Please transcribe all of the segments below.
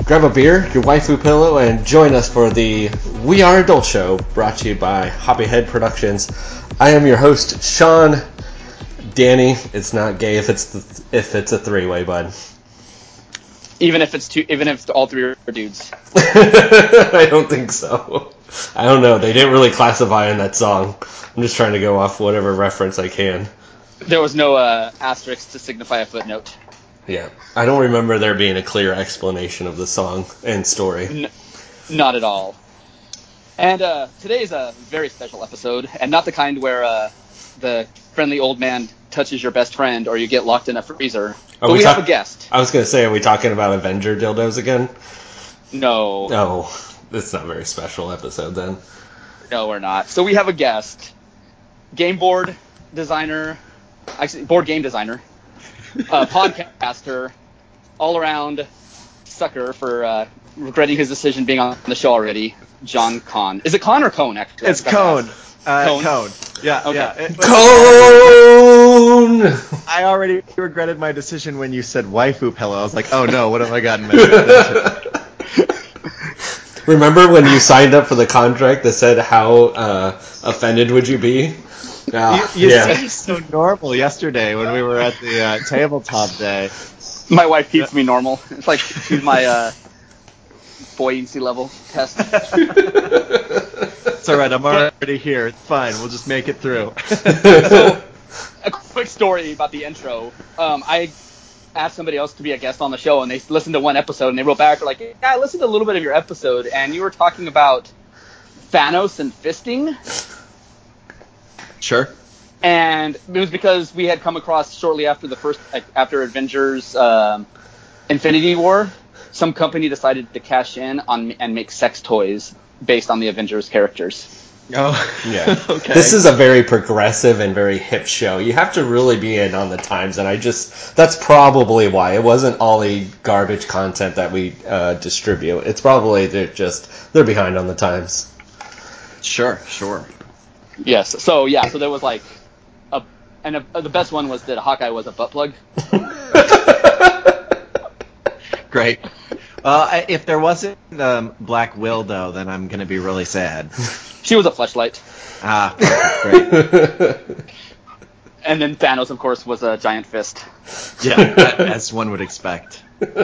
grab a beer, your waifu pillow, and join us for the We Are Adult Show, brought to you by Hoppyhead Productions. I am your host, Sean. Danny, it's not gay if it's a three-way, bud. Even if it's all three are dudes. I don't think so. I don't know. They didn't really classify in that song. I'm just trying to go off whatever reference I can. There was no asterisk to signify a footnote. Yeah. I don't remember there being a clear explanation of the song and story. Not at all. And today is a very special episode, and not the kind where the friendly old man touches your best friend or you get locked in a freezer. But we have a guest. I was going to say, are we talking about Avenger dildos again? No. No. It's not a very special episode then. No, we're not. So we have a guest. Board game designer, podcaster, all-around sucker for regretting his decision being on the show already, John Cone. Is it Cone or Cone, actually? It's Cone. Cone. Yeah, okay. yeah. Cone! I already regretted my decision when you said waifu pillow. I was like, oh no, what have I gotten into? Remember when you signed up for the contract that said how offended would you be? You seemed so normal yesterday when we were at the tabletop day. My wife keeps me normal. It's like she's my buoyancy level test. It's alright, I'm already here. It's fine. We'll just make it through. So, a quick story about the intro. I asked somebody else to be a guest on the show, and they listened to one episode, and they wrote back, like, yeah, I listened to a little bit of your episode, and you were talking about Thanos and fisting. Sure. And it was because we had come across shortly after after Avengers Infinity War, some company decided to cash in on and make sex toys based on the Avengers characters. Oh, yeah. Okay. This is a very progressive and very hip show. You have to really be in on the times, and that's probably why. It wasn't all the garbage content that we distribute. It's probably they're behind on the times. Sure. Yes. So there was like the best one was that Hawkeye was a butt plug. Great. If there wasn't Black Widow, then I'm going to be really sad. She was a fleshlight. Ah, great. And then Thanos, of course, was a giant fist. Yeah, as one would expect.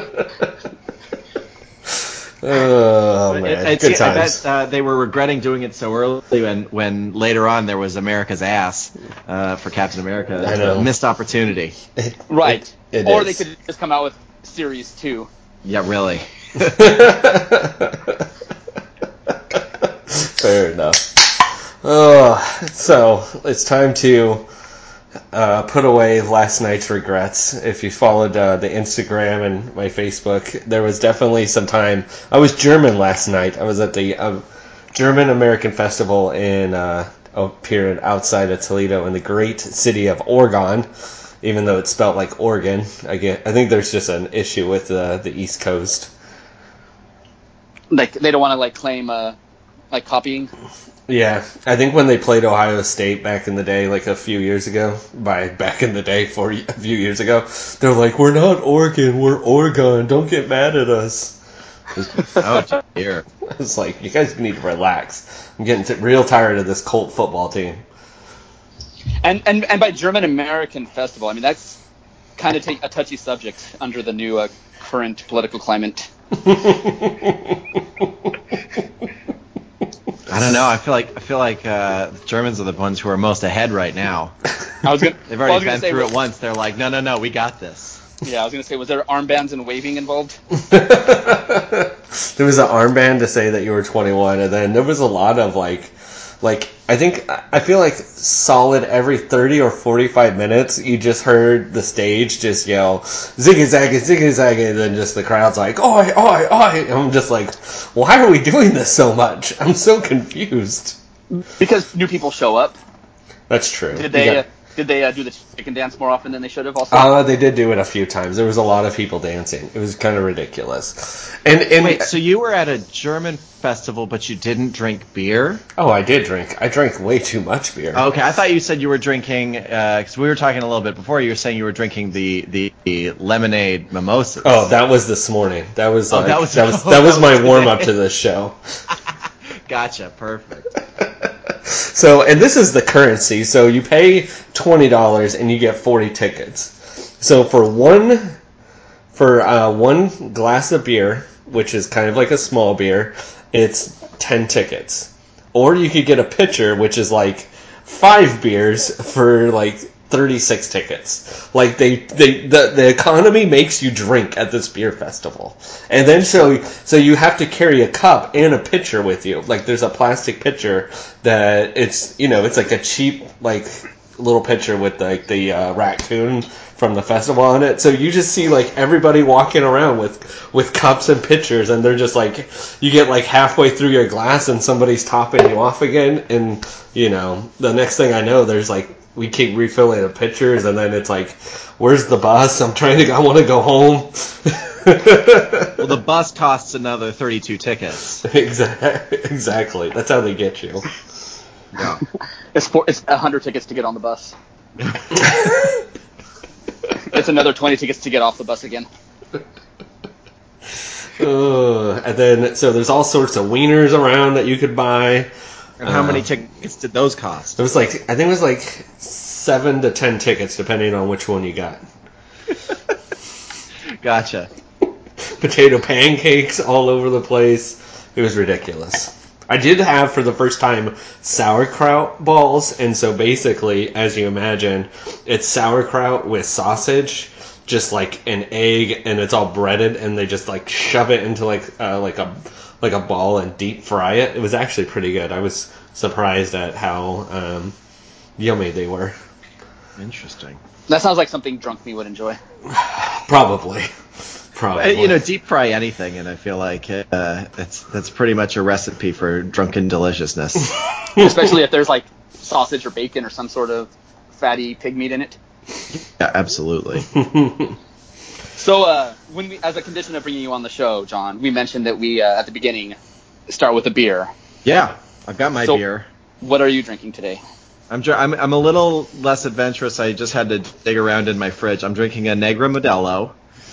Oh, man. Good times. I bet they were regretting doing it so early when later on there was America's ass for Captain America. I know. Missed opportunity. Right. It or is. They could just come out with Series 2. Yeah, really. Fair enough. So it's time to put away last night's regrets. If you followed the Instagram and my Facebook, there was definitely some time. I was German last night. I was at the German American Festival in here outside of Toledo in the great city of Oregon. Even though it's spelled like Oregon, I think there's just an issue with the East Coast. Like they don't want to claim copying. Yeah, I think when they played Ohio State back in the day, like a few years ago, a few years ago, they're like, we're not Oregon, we're Oregon, don't get mad at us. Oh, dear. I was like, you guys need to relax. I'm getting real tired of this Colt football team. And by German American Festival, I mean, that's kind of a touchy subject under the new current political climate. I don't know. I feel like the Germans are the ones who are most ahead right now. They've already been through it once. They're like, no, we got this. Yeah, I was going to say, was there armbands and waving involved? There was an armband to say that you were 21, and then there was a lot of I feel like solid every 30 or 45 minutes, you just heard the stage just yell, ziggy zaggy, and then just the crowd's like, oi, oi, oi. And I'm just like, why are we doing this so much? I'm so confused. Because new people show up. That's true. Did they Did they do the chicken dance more often than they should have also? They did do it a few times. There was a lot of people dancing. It was kind of ridiculous. And wait, so you were at a German festival, but you didn't drink beer? Oh, I did drink. I drank way too much beer. Okay, I thought you said you were drinking, because we were talking a little bit before, you were saying you were drinking the lemonade mimosas. Oh, that was this morning. That was my warm-up to this show. Gotcha, perfect. So, and this is the currency. So you pay $20 and you get 40 tickets. So for one glass of beer, which is kind of like a small beer, it's 10 tickets. Or you could get a pitcher, which is like 5 beers for like 36 tickets. Like the economy makes you drink at this beer festival. And then so you have to carry a cup and a pitcher with you. Like there's a plastic pitcher that it's like a cheap like little pitcher with like the raccoon from the festival on it. So you just see like everybody walking around with cups and pitchers, and they're just like, you get like halfway through your glass and somebody's topping you off again, and the next thing I know, there's like, we keep refilling the pitchers, and then it's like, where's the bus? I want to go home. Well, the bus costs another 32 tickets. Exactly. That's how they get you. Yeah. It's 100 tickets to get on the bus. It's another 20 tickets to get off the bus again. And then, so there's all sorts of wieners around that you could buy. And how many tickets did those cost? It was like, I think it was like 7 to 10 tickets, depending on which one you got. Gotcha. Potato pancakes all over the place. It was ridiculous. I did have, for the first time, sauerkraut balls, and so basically, as you imagine, it's sauerkraut with sausage, just like an egg, and it's all breaded, and they just like shove it into like a ball and deep fry it. It was actually pretty good. I was surprised at how yummy they were. Interesting. That sounds like something drunk me would enjoy. Probably. Deep fry anything, and I feel like that's pretty much a recipe for drunken deliciousness. Especially if there's like sausage or bacon or some sort of fatty pig meat in it. Yeah, absolutely. So, when we, as a condition of bringing you on the show, John, we mentioned that we at the beginning start with a beer. Yeah, I've got my beer. What are you drinking today? I'm a little less adventurous. I just had to dig around in my fridge. I'm drinking a Negra Modelo.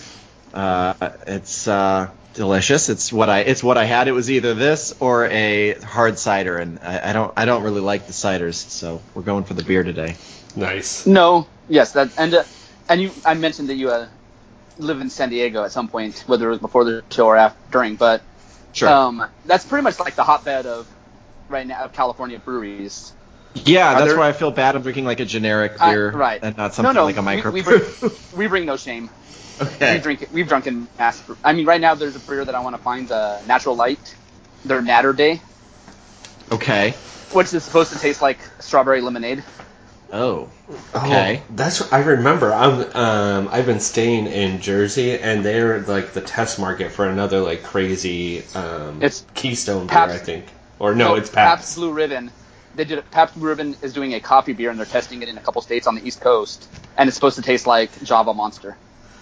It's delicious. It's what I had. It was either this or a hard cider, and I don't really like the ciders, so we're going for the beer today. Nice. No, yes, that I mentioned that you live in San Diego at some point, whether it was before the show or during, but sure. That's pretty much like the hotbed of right now of California breweries. Yeah, that's why I feel bad. I'm drinking like a generic beer, right? And not something like a microbrew. We bring no shame. Okay. We've drunken mass. I mean, right now there's a beer that I want to find, Natural Light, their Natter Day. Okay. Which is supposed to taste like strawberry lemonade. Oh. Okay. I remember. I've been staying in Jersey, and they're like the test market for another like crazy. It's Keystone beer, I think. Or no, it's Pabst. Pabst Blue Ribbon. Pabst Blue Ribbon is doing a coffee beer, and they're testing it in a couple states on the East Coast, and it's supposed to taste like Java Monster.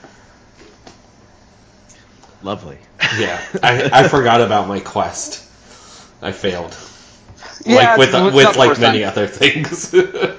Lovely. Yeah, I forgot about my quest. I failed. Yeah, with like many other things.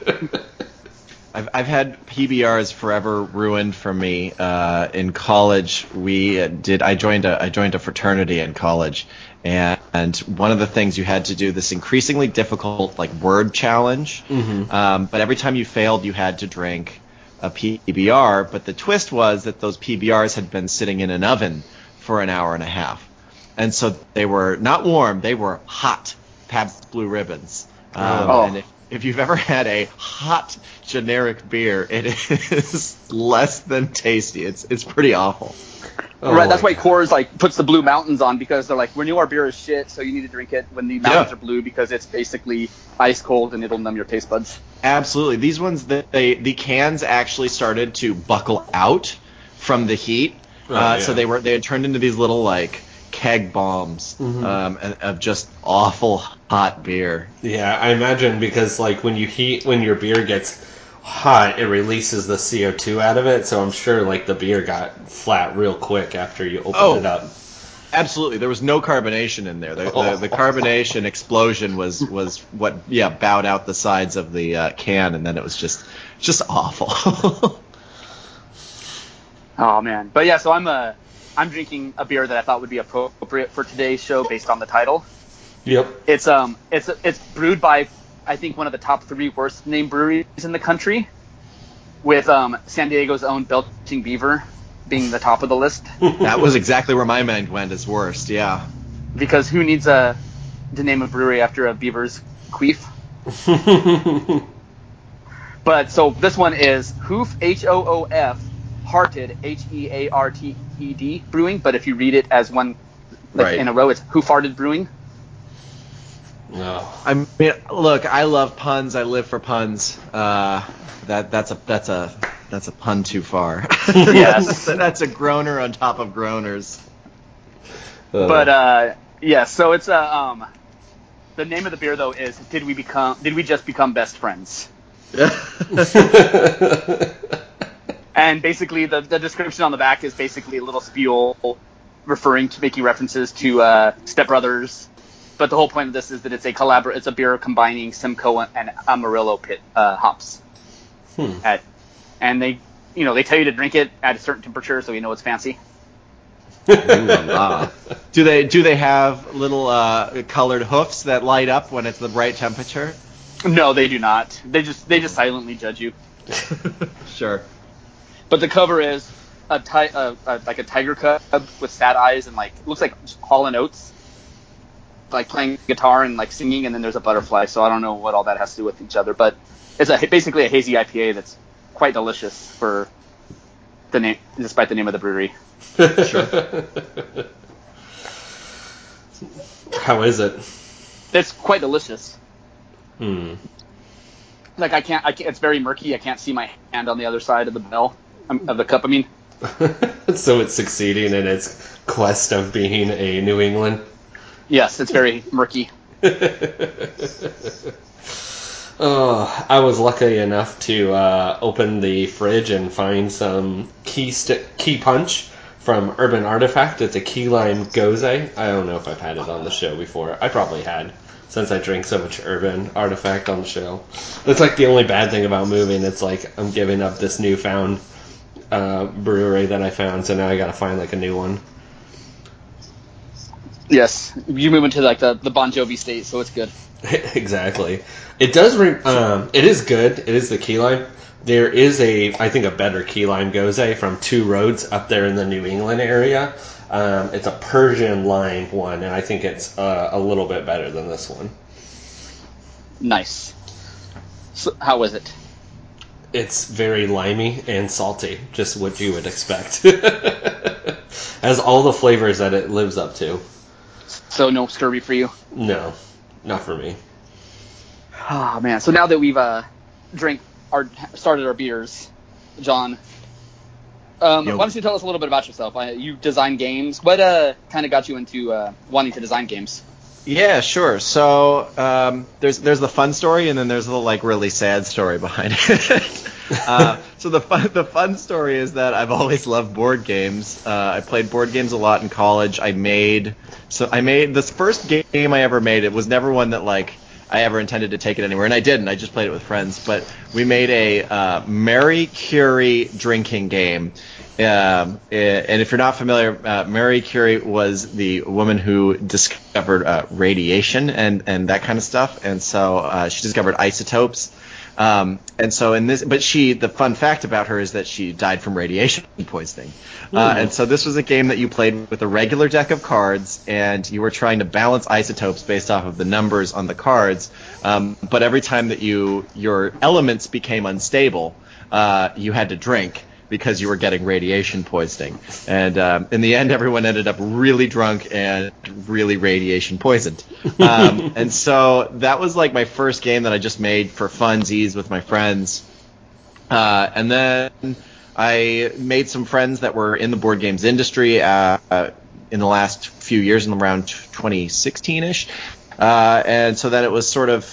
I've had PBRs forever ruined for me. In college, I joined a fraternity in college, and one of the things you had to do this increasingly difficult like word challenge. Mm-hmm. But every time you failed, you had to drink a PBR. But the twist was that those PBRs had been sitting in an oven for an hour and a half, and so they were not warm; they were hot Pabst Blue Ribbons. And if you've ever had a hot generic beer, it is less than tasty. It's pretty awful. Right, that's why Coors like puts the Blue Mountains on, because they're like, we knew our beer is shit, so you need to drink it when the mountains are blue, because it's basically ice cold and it'll numb your taste buds. Absolutely. These ones, the cans actually started to buckle out from the heat. So they had turned into these little like keg bombs of just awful hot beer. Yeah, I imagine, because like when your beer gets hot, it releases the CO2 out of it. So I'm sure like the beer got flat real quick after you opened it up. Absolutely, there was no carbonation in there. The carbonation explosion was what bowed out the sides of the can, and then it was just awful. Oh man, but yeah, so I'm drinking a beer that I thought would be appropriate for today's show based on the title. Yep. It's brewed by I think one of the top 3 worst named breweries in the country, with San Diego's own Belching Beaver being the top of the list. That was exactly where my mind went as worst. Yeah. Because who needs to name a brewery after a beaver's queef? But so this one is Hoof, Hoof, Hearted, Hearted Brewing. But if you read it as one in a row, it's Who Farted Brewing. No. I mean, look, I love puns. I live for puns. That's a pun too far. Yes. That's a groaner on top of groaners. But so it's the name of the beer though is Did We Just Become Best Friends? And basically the description on the back is basically a little spiel making references to Step Brothers. But the whole point of this is that it's a beer combining Simcoe and Amarillo hops. And they tell you to drink it at a certain temperature so you know it's fancy. Do they have little colored hoofs that light up when it's the right temperature? No, they do not. They just silently judge you. Sure. But the cover is like a tiger cub with sad eyes and like looks like Hall & Oates, like playing guitar and like singing, and then there's a butterfly. So I don't know what all that has to do with each other, but it's basically a hazy IPA that's quite delicious for the name, despite the name of the brewery. Sure. How is it? It's quite delicious. Like I can't. It's very murky. I can't see my hand on the other side of the cup. I mean. So it's succeeding in its quest of being a New England. Yes, it's very murky. Oh, I was lucky enough to open the fridge and find some key punch from Urban Artifact. It's a key lime gose. I don't know if I've had it on the show before. I probably had, since I drink so much Urban Artifact on the show. That's like the only bad thing about moving. It's like I'm giving up this newfound brewery that I found, so now I gotta find like a new one. Yes, you move into like the Bon Jovi state, so it's good. Exactly. It does. It is good. It is the key lime. There is I think a better key lime gose from Two Roads up there in the New England area. It's a Persian lime one, and I think it's a little bit better than this one. Nice. So, how is it? It's very limey and salty, just what you would expect. Has all the flavors that it lives up to. So no scurvy for you? No, not for me. Oh man! So now that we've started our beers, John, why don't you tell us a little bit about yourself? You design games. What kind of got you into wanting to design games? Yeah, sure. So there's the fun story, and then there's the like really sad story behind it. So the fun story is that I've always loved board games. I played board games a lot in college. I made this first game I ever made. It was never one that like I ever intended to take it anywhere, and I didn't. I just played it with friends. But we made a Marie Curie drinking game. And if you're not familiar, Marie Curie was the woman who discovered radiation and that kind of stuff. And so she discovered isotopes. And so the fun fact about her is that she died from radiation poisoning. And so this was a game that you played with a regular deck of cards, and you were trying to balance isotopes based off of the numbers on the cards. But every time that your elements became unstable, you had to drink, because you were getting radiation poisoning. And in the end, everyone ended up really drunk and really radiation poisoned. And so that was like my first game that I just made for funsies with my friends. And then I made some friends that were in the board games industry in the last few years, in around 2016-ish. And so then it was sort of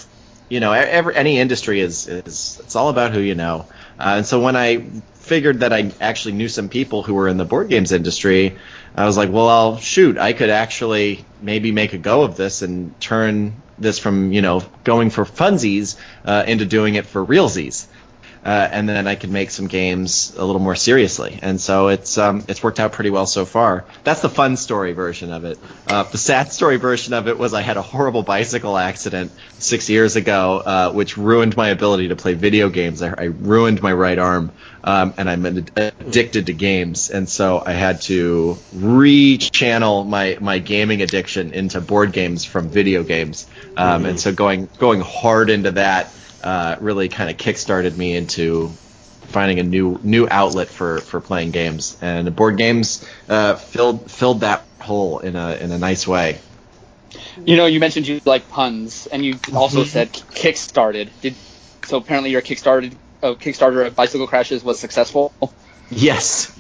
any industry is it's all about who you know. And so when I figured that I actually knew some people who were in the board games industry, I was like, well, shoot, I could actually maybe make a go of this and turn this from, going for funsies into doing it for realsies. And then I could make some games a little more seriously. And so it's worked out pretty well so far. That's the fun story version of it. The sad story version of it was I had a horrible bicycle accident 6 years ago, which ruined my ability to play video games. I ruined my right arm, and I'm addicted to games. And so I had to re-channel my gaming addiction into board games from video games. And so going hard into that really kind of kickstarted me into finding a new outlet for playing games, and board games filled that hole in a nice way. You mentioned you like puns, and you also said kickstarted. So apparently your Kickstarter of Bicycle Crashes was successful. Yes.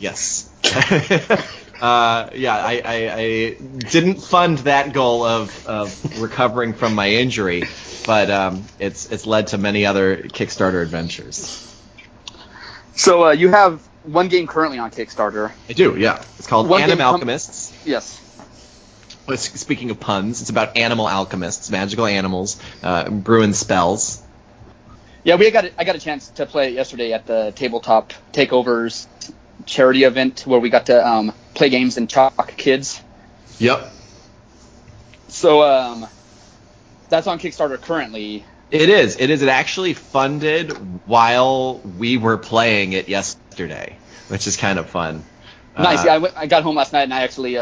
I didn't fund that goal of recovering from my injury, but it's led to many other Kickstarter adventures. So you have one game currently on Kickstarter. I do, yeah. It's called Animal Alchemists. Yes. Speaking of puns, it's about animal alchemists, magical animals, brewing spells. Yeah, I got a chance to play it yesterday at the Tabletop Takeovers charity event where we got to play games and chalk kids. Yep. So that's on Kickstarter currently. It is. It actually funded while we were playing it yesterday, which is kind of fun. Nice. Yeah, I got home last night and I actually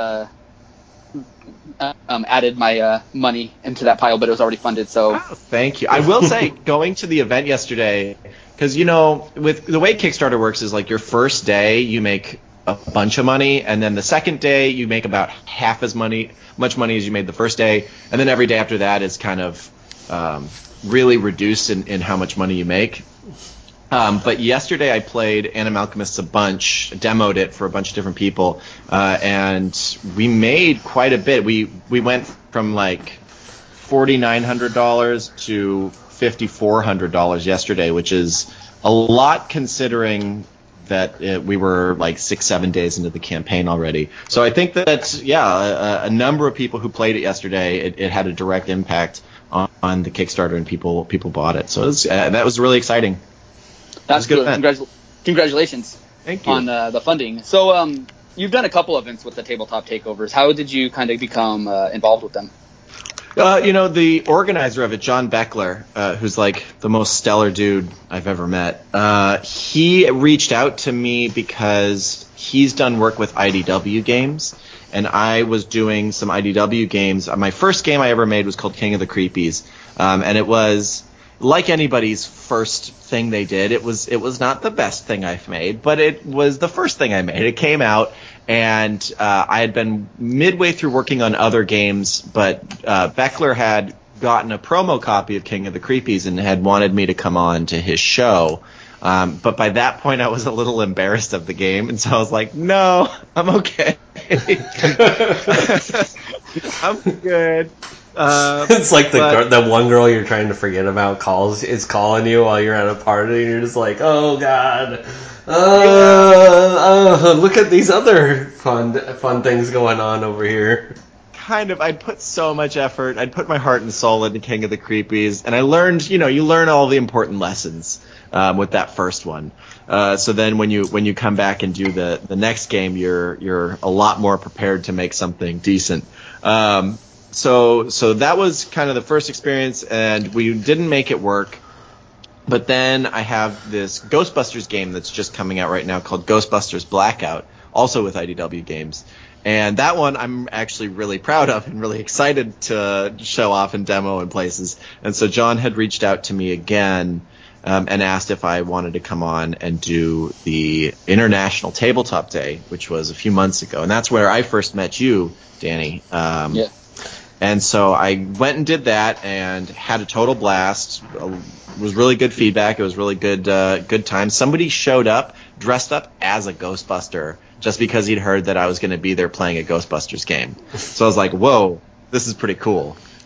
added my money into that pile, but it was already funded. So thank you. I will say, going to the event yesterday, because with the way Kickstarter works is like your first day you make a bunch of money, and then the second day you make about half as much money as you made the first day, and then every day after that is kind of really reduced in how much money you make. But yesterday I played Animal Alchemists a bunch, demoed it for a bunch of different people, and we made quite a bit. We went from like $4,900 to $5,400 yesterday, which is a lot considering that we were like 6-7 days into the campaign already. So I think that a number of people who played it yesterday, it had a direct impact on the Kickstarter, and people bought it. So that was really exciting. That's good. Congratulations. Thank you. On the funding. So you've done a couple events with the Tabletop Takeovers. How did you kind of become involved with them? The organizer of it, John Beckler, who's like the most stellar dude I've ever met, he reached out to me because he's done work with IDW games, and I was doing some IDW games. My first game I ever made was called King of the Creepies, and it was like anybody's first thing they did. It was not the best thing I've made, but it was the first thing I made. It came out, and I had been midway through working on other games, but Beckler had gotten a promo copy of King of the Creepies and had wanted me to come on to his show. But by that point, I was a little embarrassed of the game, and so I was like, no, I'm okay. I'm good. It's like the one girl you're trying to forget about is calling you while you're at a party, and you're just like, oh god, look at these other fun things going on over here. Kind of. I'd put so much effort. I'd put my heart and soul into King of the Creepies, and I learned, you learn all the important lessons with that first one. So then when you come back and do the next game, you're a lot more prepared to make something decent. So that was kind of the first experience, and we didn't make it work. But then I have this Ghostbusters game that's just coming out right now called Ghostbusters Blackout, also with IDW Games. And that one I'm actually really proud of and really excited to show off and demo in places. And so John had reached out to me again and asked if I wanted to come on and do the International Tabletop Day, which was a few months ago. And that's where I first met you, Danny. Yeah. And so I went and did that and had a total blast. It was really good feedback. It was really good time. Somebody showed up dressed up as a Ghostbuster just because he'd heard that I was going to be there playing a Ghostbusters game. So I was like, whoa, this is pretty cool.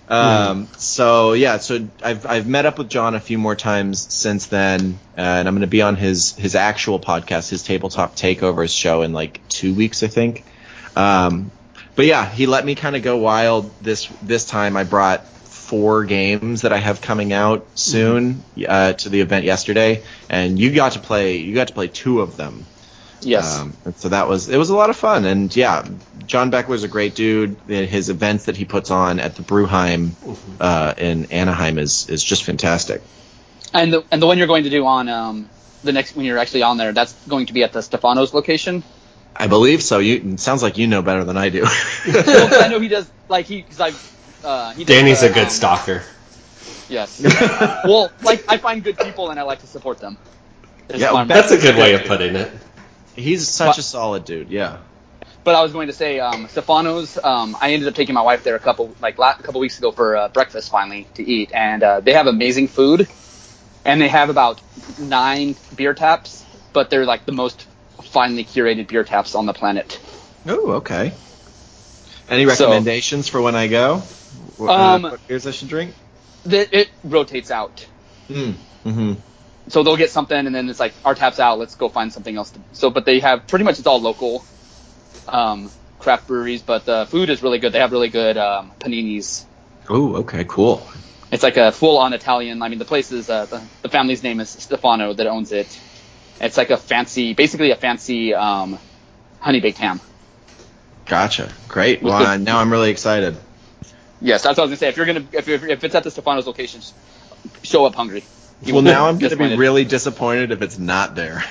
So I've met up with John a few more times since then, and I'm going to be on his actual podcast, his Tabletop Takeovers show in like 2 weeks, I think. But yeah, he let me kind of go wild this time. I brought 4 games that I have coming out soon to the event yesterday, and you got to play 2 of them. Yes. And so it was a lot of fun. And yeah, John Beckler's a great dude. His events that he puts on at the Bruheim in Anaheim is just fantastic. And the one you're going to do on the next, when you're actually on there, that's going to be at the Stefano's location? I believe so. It sounds like you know better than I do. Well, I know he does, like, Danny's a good stalker. Yes. Well, like, I find good people and I like to support them. Yeah, that's a good way of putting it. He's such a solid dude, yeah. But I was going to say, Stefano's, I ended up taking my wife there a couple weeks ago for breakfast finally to eat, and they have amazing food, and they have about 9 beer taps, but they're like the most finely curated beer taps on the planet. Oh, okay. Any recommendations for when I go? What beers I should drink? It rotates out. Mm-hmm. So they'll get something, and then it's like, our tap's out, let's go find something else. But they have, pretty much it's all local craft breweries, but the food is really good. They have really good paninis. Oh, okay, cool. It's like a full-on Italian. I mean, the place is, the family's name is Stefano that owns it. It's like basically a fancy honey-baked ham. Gotcha. Great. Well, now I'm really excited. Yes, that's what I was gonna say. If it's at the Stefano's location, show up hungry. Well, now I'm going to be really disappointed if it's not there.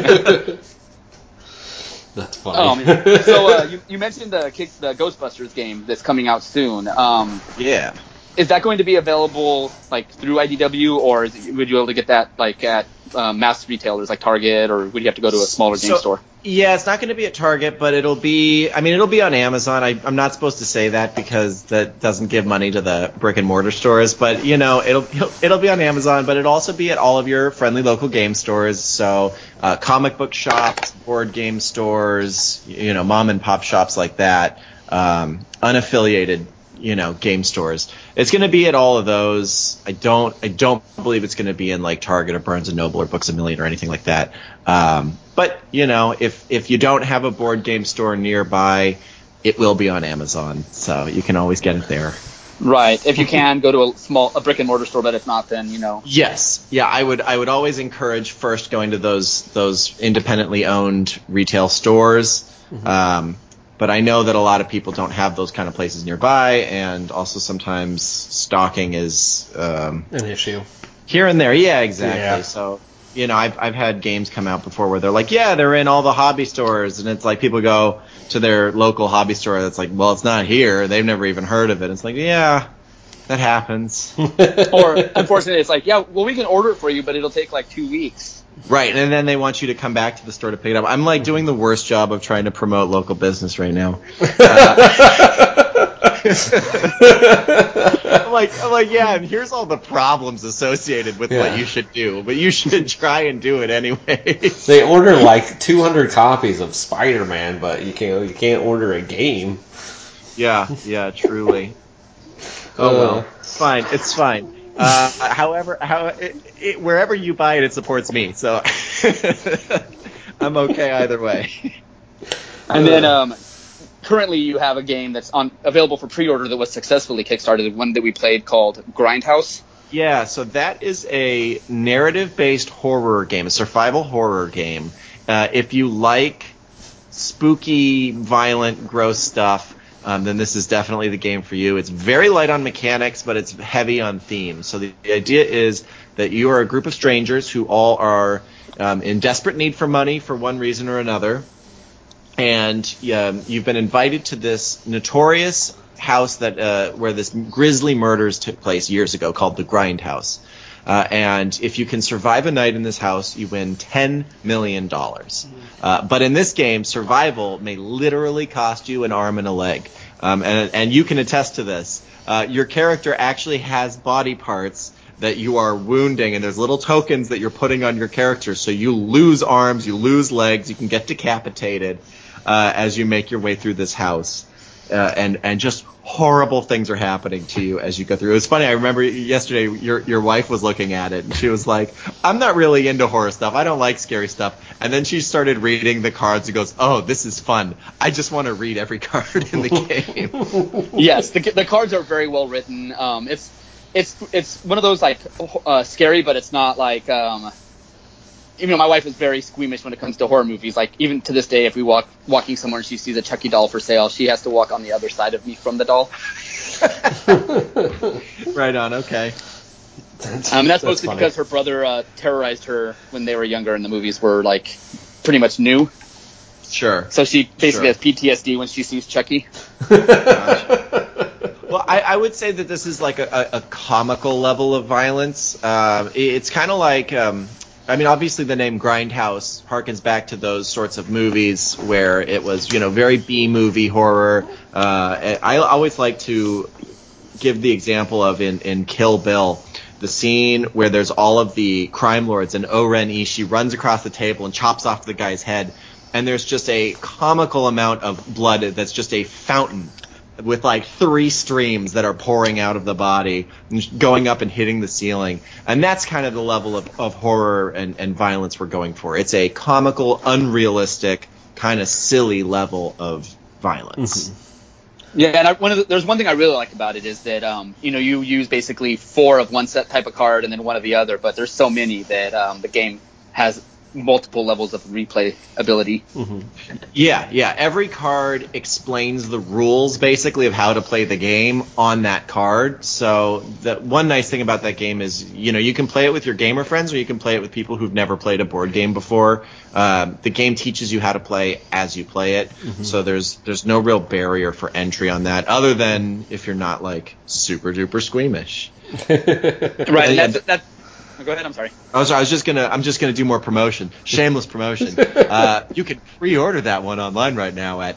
That's funny. So you mentioned the Ghostbusters game that's coming out soon. Yeah. Is that going to be available like through IDW, or would you be able to get that like at mass retailers like Target, or would you have to go to a smaller game store? Yeah, it's not going to be at Target, but it'll be on Amazon. I'm not supposed to say that because that doesn't give money to the brick and mortar stores, but it'll be on Amazon, but it'll also be at all of your friendly local game stores. So comic book shops, board game stores, mom and pop shops like that, unaffiliated game stores. It's going to be at all of those. I don't believe it's going to be in like Target or Barnes and Noble or Books A Million or anything like that. But if you don't have a board game store nearby, it will be on Amazon, so you can always get it there. Right. If you can, go to a brick and mortar store, but if not, then Yes. Yeah, I would always encourage first going to those independently owned retail stores. Mm-hmm. But I know that a lot of people don't have those kind of places nearby, and also sometimes stocking is an issue here and there. Yeah, exactly. Yeah. So, I've had games come out before where they're like, yeah, they're in all the hobby stores, and it's like people go to their local hobby store that's like, well, it's not here. They've never even heard of it. It's like, yeah, that happens. Or unfortunately, it's like, yeah, well, we can order it for you, but it'll take like 2 weeks. Right, and then they want you to come back to the store to pick it up. I'm like doing the worst job of trying to promote local business right now. I'm like, yeah, and here's all the problems associated with what you should do, but you should try and do it anyway. They order like 200 copies of Spider-Man, but you can't order a game. Yeah, truly. Oh well, it's fine. However, wherever you buy it, it supports me, so I'm okay either way. And then currently you have a game that's available for pre-order that was successfully kickstarted, one that we played called Grindhouse. Yeah, so that is a narrative-based horror game, a survival horror game. If you like spooky, violent, gross stuff, then this is definitely the game for you. It's very light on mechanics, but it's heavy on theme. So the idea is that you are a group of strangers who all are in desperate need for money for one reason or another. And you've been invited to this notorious house that where this grisly murders took place years ago called the Grindhouse. And if you can survive a night in this house, you win $10 million. But in this game, survival may literally cost you an arm and a leg. And you can attest to this. Your character actually has body parts that you are wounding, and there's little tokens that you're putting on your character. So you lose arms, you lose legs, you can get decapitated as you make your way through this house. and just horrible things are happening to you as you go through. It was funny. I remember yesterday your wife was looking at it and she was like, "I'm not really into horror stuff. I don't like scary stuff." And then she started reading the cards and goes, "Oh, this is fun. I just want to read every card in the game." Yes, the cards are very well written. It's one of those like scary, but it's not like even though my wife is very squeamish when it comes to horror movies. Like even to this day, if we walking somewhere and she sees a Chucky doll for sale, she has to walk on the other side of me from the doll. Right on. Okay. That's mostly funny. Because her brother terrorized her when they were younger, and the movies were like pretty much new. Sure. So she basically has PTSD when she sees Chucky. Well, I would say that this is like a comical level of violence. It's kind of like, obviously the name Grindhouse harkens back to those sorts of movies where it was, very B-movie horror. I always like to give the example of in Kill Bill, the scene where there's all of the crime lords and O-Ren Ishii runs across the table and chops off the guy's head. And there's just a comical amount of blood that's just a fountain with like 3 streams that are pouring out of the body and going up and hitting the ceiling. And that's kind of the level of horror and violence we're going for. It's a comical, unrealistic, kind of silly level of violence. Mm-hmm. Yeah, and there's one thing I really like about it is that you use basically 4 of one set type of card and then 1 of the other, but there's so many that the game has multiple levels of replay ability. Mm-hmm. Yeah. Every card explains the rules basically of how to play the game on that card. So the one nice thing about that game is, you can play it with your gamer friends or you can play it with people who've never played a board game before. The game teaches you how to play as you play it. Mm-hmm. So there's no real barrier for entry on that other than if you're not like super duper squeamish. Right. And that's go ahead. I'm sorry. I'm just gonna do more promotion. Shameless promotion. You can pre-order that one online right now at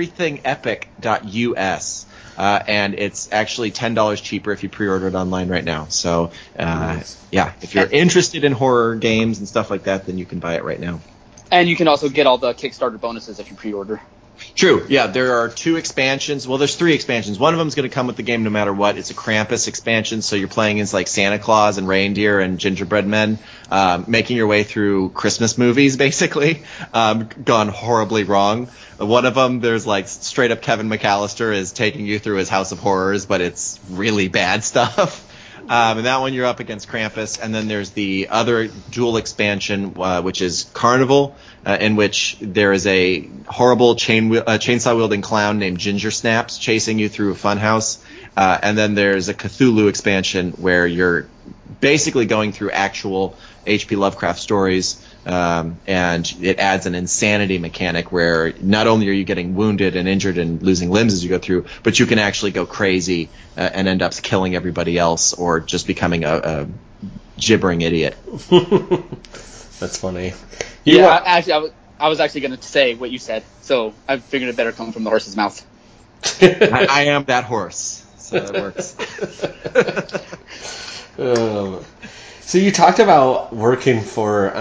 everythingepic.us. And it's actually $10 cheaper if you pre-order it online right now. So, if you're interested in horror games and stuff like that, then you can buy it right now. And you can also get all the Kickstarter bonuses if you pre-order. True. Yeah, there are 2 expansions. Well, there's 3 expansions. One of them is going to come with the game no matter what. It's a Krampus expansion, so you're playing as like Santa Claus and reindeer and gingerbread men, making your way through Christmas movies, basically, gone horribly wrong. One of them, there's like straight up Kevin McAllister is taking you through his House of Horrors, but it's really bad stuff. And that one you're up against Krampus. And then there's the other dual expansion, which is Carnival, in which there is a horrible chainsaw-wielding clown named Ginger Snaps chasing you through a funhouse. And then there's a Cthulhu expansion where you're basically going through actual H.P. Lovecraft stories. And it adds an insanity mechanic where not only are you getting wounded and injured and losing limbs as you go through, but you can actually go crazy and end up killing everybody else or just becoming a gibbering idiot. That's funny. I was actually going to say what you said, so I figured it better come from the horse's mouth. I am that horse, so that works. So you talked about working for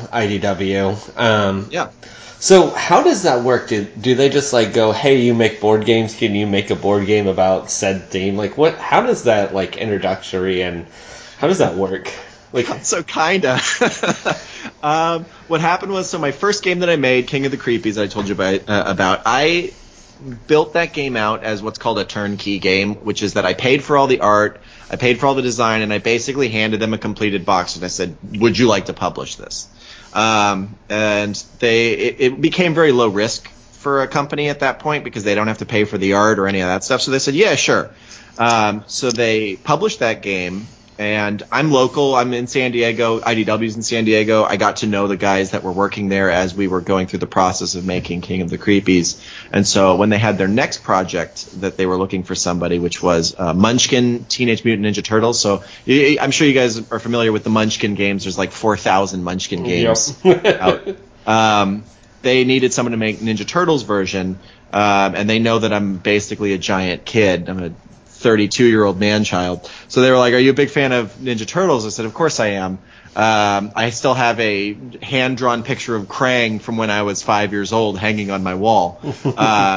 IDW. Yeah. So how does that work? Do they just like go, hey, you make board games? Can you make a board game about said theme? Like what? How does that like introductory and how does that work? Like so kinda. What happened was my first game that I made, King of the Creepies, I told you about. I built that game out as what's called a turnkey game, which is that I paid for all the art, I paid for all the design, and I basically handed them a completed box and I said, would you like to publish this? And it became very low risk for a company at that point because they don't have to pay for the art or any of that stuff. So they said, yeah, sure. So they published that game. And I'm local. I'm in San Diego. IDW's in San Diego. I got to know the guys that were working there as we were going through the process of making King of the Creepies. And so when they had their next project that they were looking for somebody, which was Munchkin Teenage Mutant Ninja Turtles. So I'm sure you guys are familiar with the Munchkin games. There's like 4,000 Munchkin games out. They needed someone to make Ninja Turtles version. And they know that I'm basically a giant kid. I'm a 32-year-old man-child. So they were like, are you a big fan of Ninja Turtles? I said, of course I am. I still have a hand-drawn picture of Krang from when I was 5 years old hanging on my wall.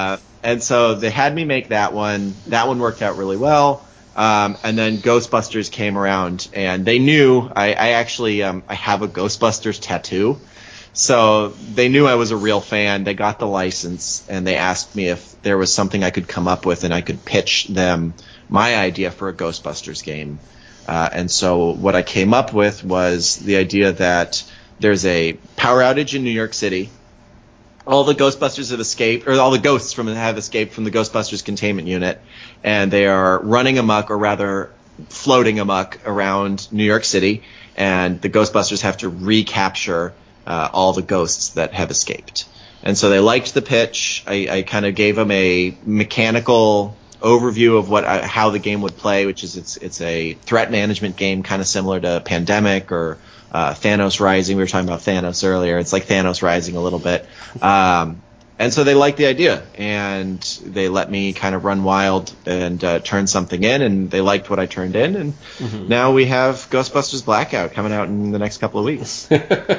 And so they had me make that one. That one worked out really well. And then Ghostbusters came around, and they knew I actually I have a Ghostbusters tattoo. So they knew I was a real fan. They got the license, and they asked me if there was something I could come up with and I could pitch them my idea for a Ghostbusters game. And so what I came up with was the idea that there's a power outage in New York City. All the Ghostbusters have escaped, or all the ghosts have escaped from the Ghostbusters containment unit, and they are running amok, or rather floating amok around New York City, and the Ghostbusters have to recapture all the ghosts that have escaped. And so they liked the pitch. I kind of gave them a mechanical overview of how the game would play, which is it's a threat management game, kind of similar to Pandemic or Thanos Rising. We were talking about Thanos earlier. It's like Thanos Rising a little bit. And so they liked the idea, and they let me kind of run wild and turn something in, and they liked what I turned in, and now we have Ghostbusters Blackout coming out in the next couple of weeks.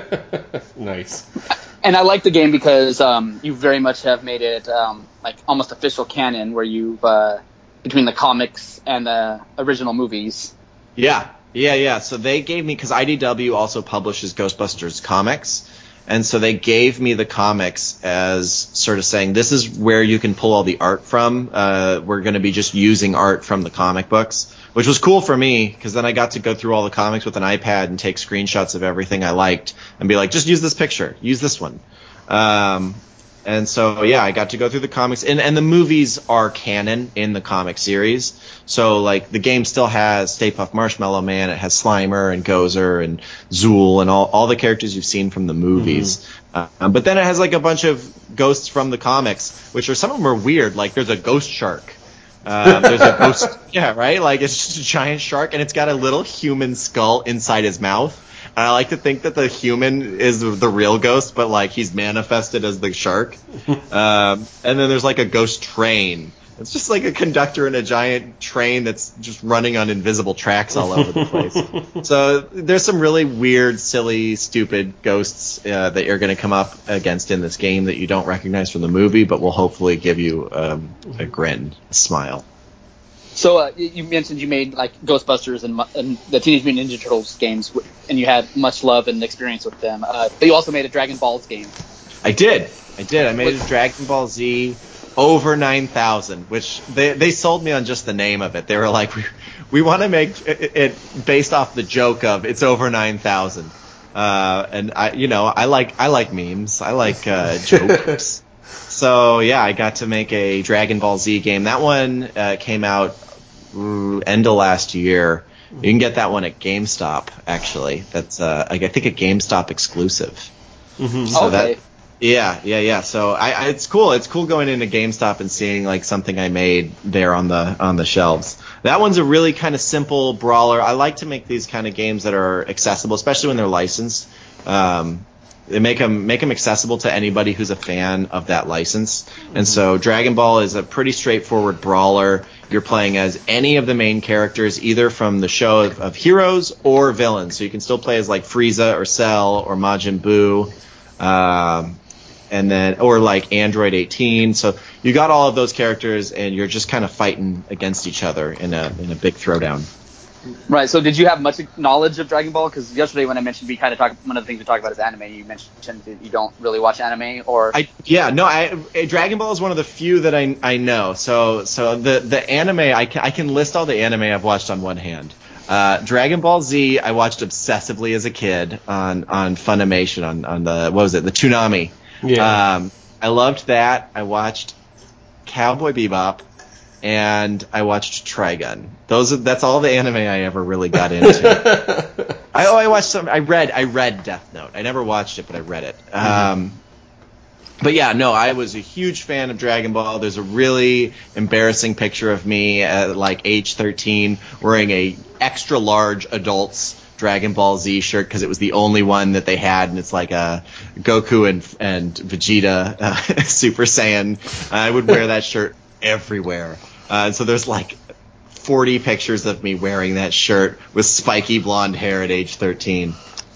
Nice. And I like the game because you very much have made it like almost official canon, where you've between the comics and the original movies. Yeah. So they gave me, because IDW also publishes Ghostbusters comics, and so they gave me the comics as sort of saying, this is where you can pull all the art from. We're going to be just using art from the comic books, which was cool for me, because then I got to go through all the comics with an iPad and take screenshots of everything I liked and be like, just use this picture, use this one. And so, yeah, I got to go through the comics, and the movies are canon in the comic series. So, like, the game still has Stay Puft Marshmallow Man, it has Slimer and Gozer and Zool and all the characters you've seen from the movies. But then it has, like, a bunch of ghosts from the comics, which some of them are weird. Like, there's a ghost shark. There's a ghost, yeah, right? Like, it's just a giant shark, and it's got a little human skull inside his mouth. And I like to think that the human is the real ghost, but like he's manifested as the shark. And then there's like a ghost train. It's just like a conductor in a giant train that's just running on invisible tracks all over the place. So there's some really weird, silly, stupid ghosts that you're going to come up against in this game that you don't recognize from the movie, but will hopefully give you a grin, a smile. So you mentioned you made like Ghostbusters and the Teenage Mutant Ninja Turtles games, and you had much love and experience with them. But you also made a Dragon Balls game. I did. I made a Dragon Ball Z over 9,000, which they sold me on just the name of it. They were like, we want to make it based off the joke of it's over 9,000. And I like memes. I like jokes. So yeah, I got to make a Dragon Ball Z game. That one came out end of last year. You can get that one at GameStop, actually. That's I think a GameStop exclusive. So okay. Yeah. So it's cool. It's cool going into GameStop and seeing like something I made there on the shelves. That one's a really kind of simple brawler. I like to make these kind of games that are accessible, especially when they're licensed. They make them accessible to anybody who's a fan of that license. And so Dragon Ball is a pretty straightforward brawler. You're playing as any of the main characters, either from the show of heroes or villains. So you can still play as like Frieza or Cell or Majin Buu, and then or like Android 18. So you got all of those characters, and you're just kind of fighting against each other in a big throwdown. Right. So did you have much knowledge of Dragon Ball? Because yesterday when I mentioned one of the things we talked about is anime. You mentioned that you don't really watch anime, or Dragon Ball is one of the few that I know. So the anime I can list all the anime I've watched on one hand. Dragon Ball Z I watched obsessively as a kid on Funimation on the the Toonami. Yeah. I loved that. I watched Cowboy Bebop. And I watched Trigun. That's all the anime I ever really got into. I watched some. I read Death Note. I never watched it, but I read it. But yeah, no, I was a huge fan of Dragon Ball. There's a really embarrassing picture of me at like age 13 wearing a extra large adults Dragon Ball Z shirt because it was the only one that they had, and it's like a Goku and Vegeta Super Saiyan. I would wear that shirt everywhere. So there's like 40 pictures of me wearing that shirt with spiky blonde hair at age 13.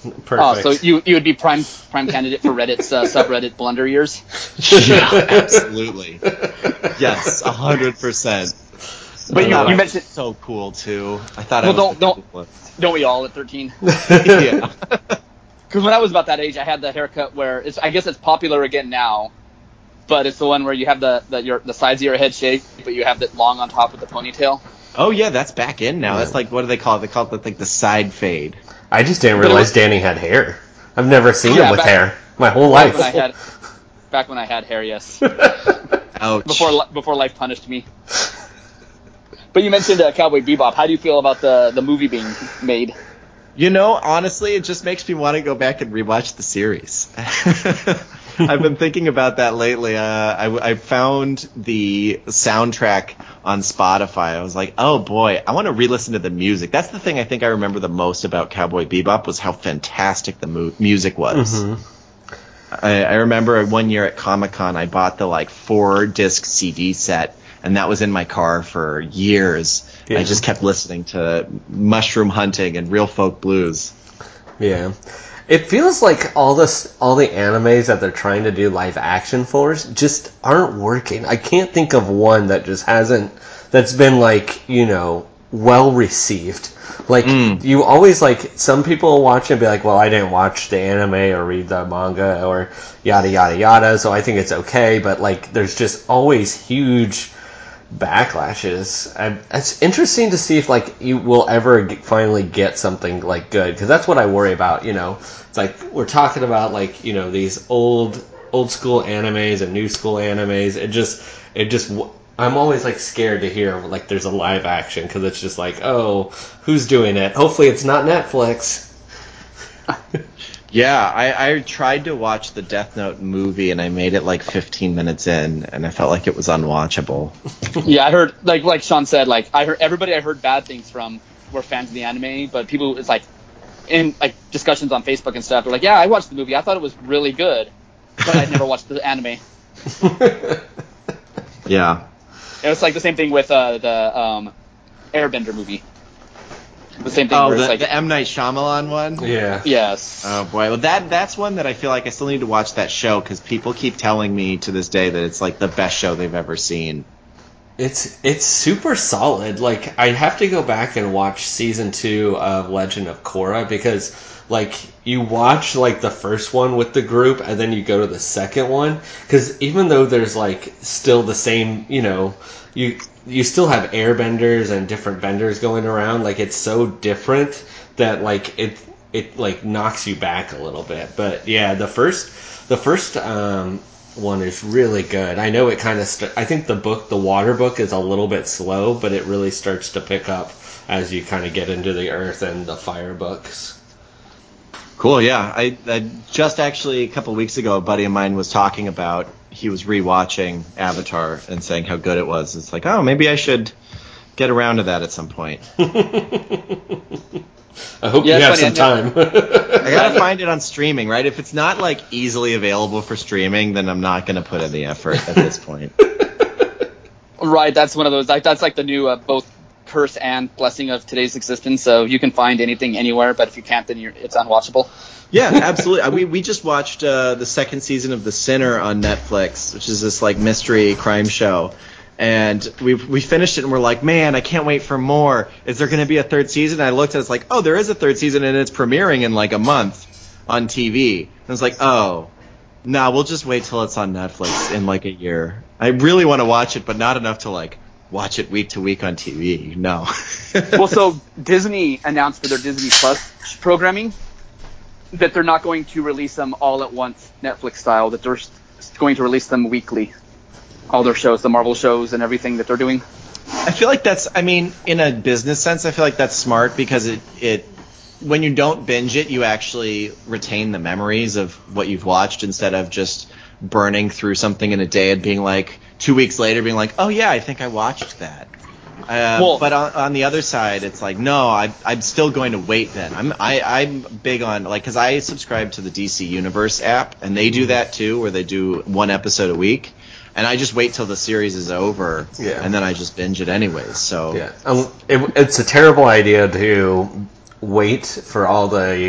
Perfect. Oh, so you would be prime candidate for Reddit's subreddit blunder years. Yeah, absolutely. Yes, 100%. But you mentioned so cool too. I thought well, I was don't we all at 13? Yeah. Because when I was about that age, I had the haircut where I guess it's popular again now, but it's the one where you have the sides of your head shaved, but you have it long on top with the ponytail. Oh yeah, that's back in now. Yeah. That's like, what do they call it? They call it like the side fade. I just didn't realize Danny had hair. I've never seen him with hair my whole life. Back when I had hair, yes. Ouch. Before life punished me. But you mentioned Cowboy Bebop. How do you feel about the movie being made? You know, honestly, it just makes me want to go back and rewatch the series. I've been thinking about that lately. I found the soundtrack on Spotify. I was like, oh boy, I want to re-listen to the music. That's the thing I think I remember the most about Cowboy Bebop was how fantastic the music was. Mm-hmm. I remember one year at Comic-Con, I bought the 4-disc CD set, and that was in my car for years. Yeah. I just kept listening to Mushroom Hunting and Real Folk Blues. Yeah. It feels like all the animes that they're trying to do live action for just aren't working. I can't think of one that just that's been well received. You always some people watch it and be like, well, I didn't watch the anime or read the manga or yada yada yada, so I think it's okay, but there's just always huge backlashes. It's interesting to see if you will ever finally get something good, because that's what I worry about. It's we're talking about these old school animes and new school animes. It just I'm always scared to hear there's a live action, because it's just oh, who's doing it? Hopefully it's not Netflix. Yeah, I tried to watch the Death Note movie, and I made it 15 minutes in, and I felt like it was unwatchable. Yeah, I heard, like Sean said, everybody I heard bad things from were fans of the anime, but people, it's in discussions on Facebook and stuff, they're like, yeah, I watched the movie, I thought it was really good, but I'd never watched the anime. Yeah. It was the same thing with the Airbender movie. The same thing. Oh, the M. Night Shyamalan one? Yeah. Yes. Oh, boy. Well, that's one that I feel like I still need to watch that show, because people keep telling me to this day that it's the best show they've ever seen. It's super solid. I have to go back and watch season 2 of Legend of Korra, because you watch the first one with the group and then you go to the second one, because even though there's still the same, you still have airbenders and different benders going around, it's so different that it knocks you back a little bit. But yeah, the first one is really good. I know it kind of I think the water book is a little bit slow, but it really starts to pick up as you kind of get into the earth and the fire books. Cool, yeah. I just actually a couple of weeks ago, a buddy of mine was talking about, he was rewatching Avatar and saying how good it was. It's oh, maybe I should get around to that at some point. I hope you have some time. I gotta find it on streaming, right? If it's not easily available for streaming, then I'm not gonna put in the effort at this point. Right, that's one of those. That's the new both curse and blessing of today's existence. So you can find anything anywhere, but if you can't, then it's unwatchable. Yeah, absolutely. We just watched the second season of The Sinner on Netflix, which is this mystery crime show. And we finished it, and we're like, man, I can't wait for more. Is there going to be a third season? And I looked at it, it's oh, there is a third season, and it's premiering in a month on TV. And I was oh, no, we'll just wait till it's on Netflix in a year. I really want to watch it, but not enough to watch it week to week on TV. No. Well, so Disney announced for their Disney Plus programming that they're not going to release them all at once, Netflix style, that they're going to release them weekly. All their shows, the Marvel shows and everything that they're doing. I feel that's, in a business sense, I feel that's smart, because it when you don't binge it, you actually retain the memories of what you've watched, instead of just burning through something in a day and being 2 weeks later being oh yeah, I think I watched that. But on the other side, it's no, I'm still going to wait then. I'm big on, because I subscribe to the DC Universe app, and they do that too, where they do one episode a week. And I just wait till the series is over, and then I just binge it anyways. So it's a terrible idea to wait for all the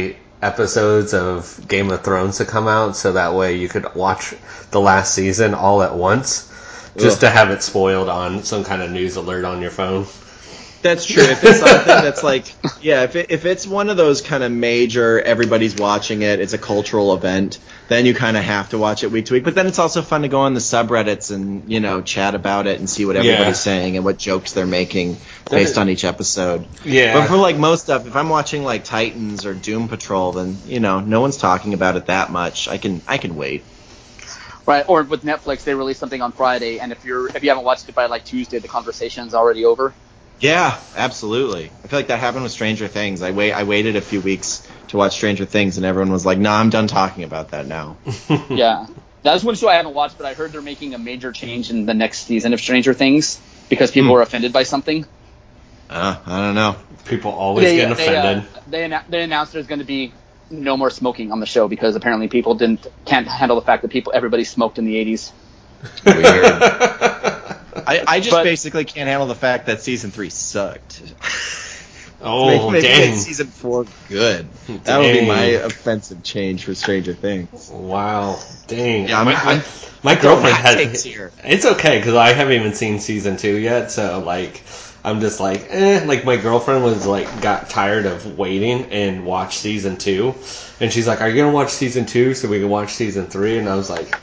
episodes of Game of Thrones to come out, so that way you could watch the last season all at once, just to have it spoiled on some kind of news alert on your phone. That's true. If it's something that's like, yeah, if it's one of those kind of major, everybody's watching it, it's a cultural event, then you kind of have to watch it week to week. But then it's also fun to go on the subreddits and, chat about it and see what everybody's saying and what jokes they're making based on each episode. Yeah. But for like most stuff, if I'm watching like Titans or Doom Patrol, then, no one's talking about it that much. I can wait. Right, or with Netflix, they release something on Friday, and if you haven't watched it by like Tuesday, the conversation's already over. Yeah, absolutely. I feel like that happened with Stranger Things. I waited a few weeks to watch Stranger Things, and everyone was like, "Nah, I'm done talking about that now." Yeah, that's one show I haven't watched, but I heard they're making a major change in the next season of Stranger Things because people were offended by something. I don't know. People always get offended. They announced there's going to be no more smoking on the show because apparently people can't handle the fact that everybody smoked in the 80s. Weird. I just basically can't handle the fact that season 3 sucked. Oh, dang. Season 4 good. That would be my offensive change for Stranger Things. Wow, dang. Yeah, my girlfriend has. It's okay because I haven't even seen season 2 yet, so like I'm just like, Like my girlfriend was like got tired of waiting and watched season 2, and she's like, "Are you gonna watch season 2 so we can watch season 3?" And I was like,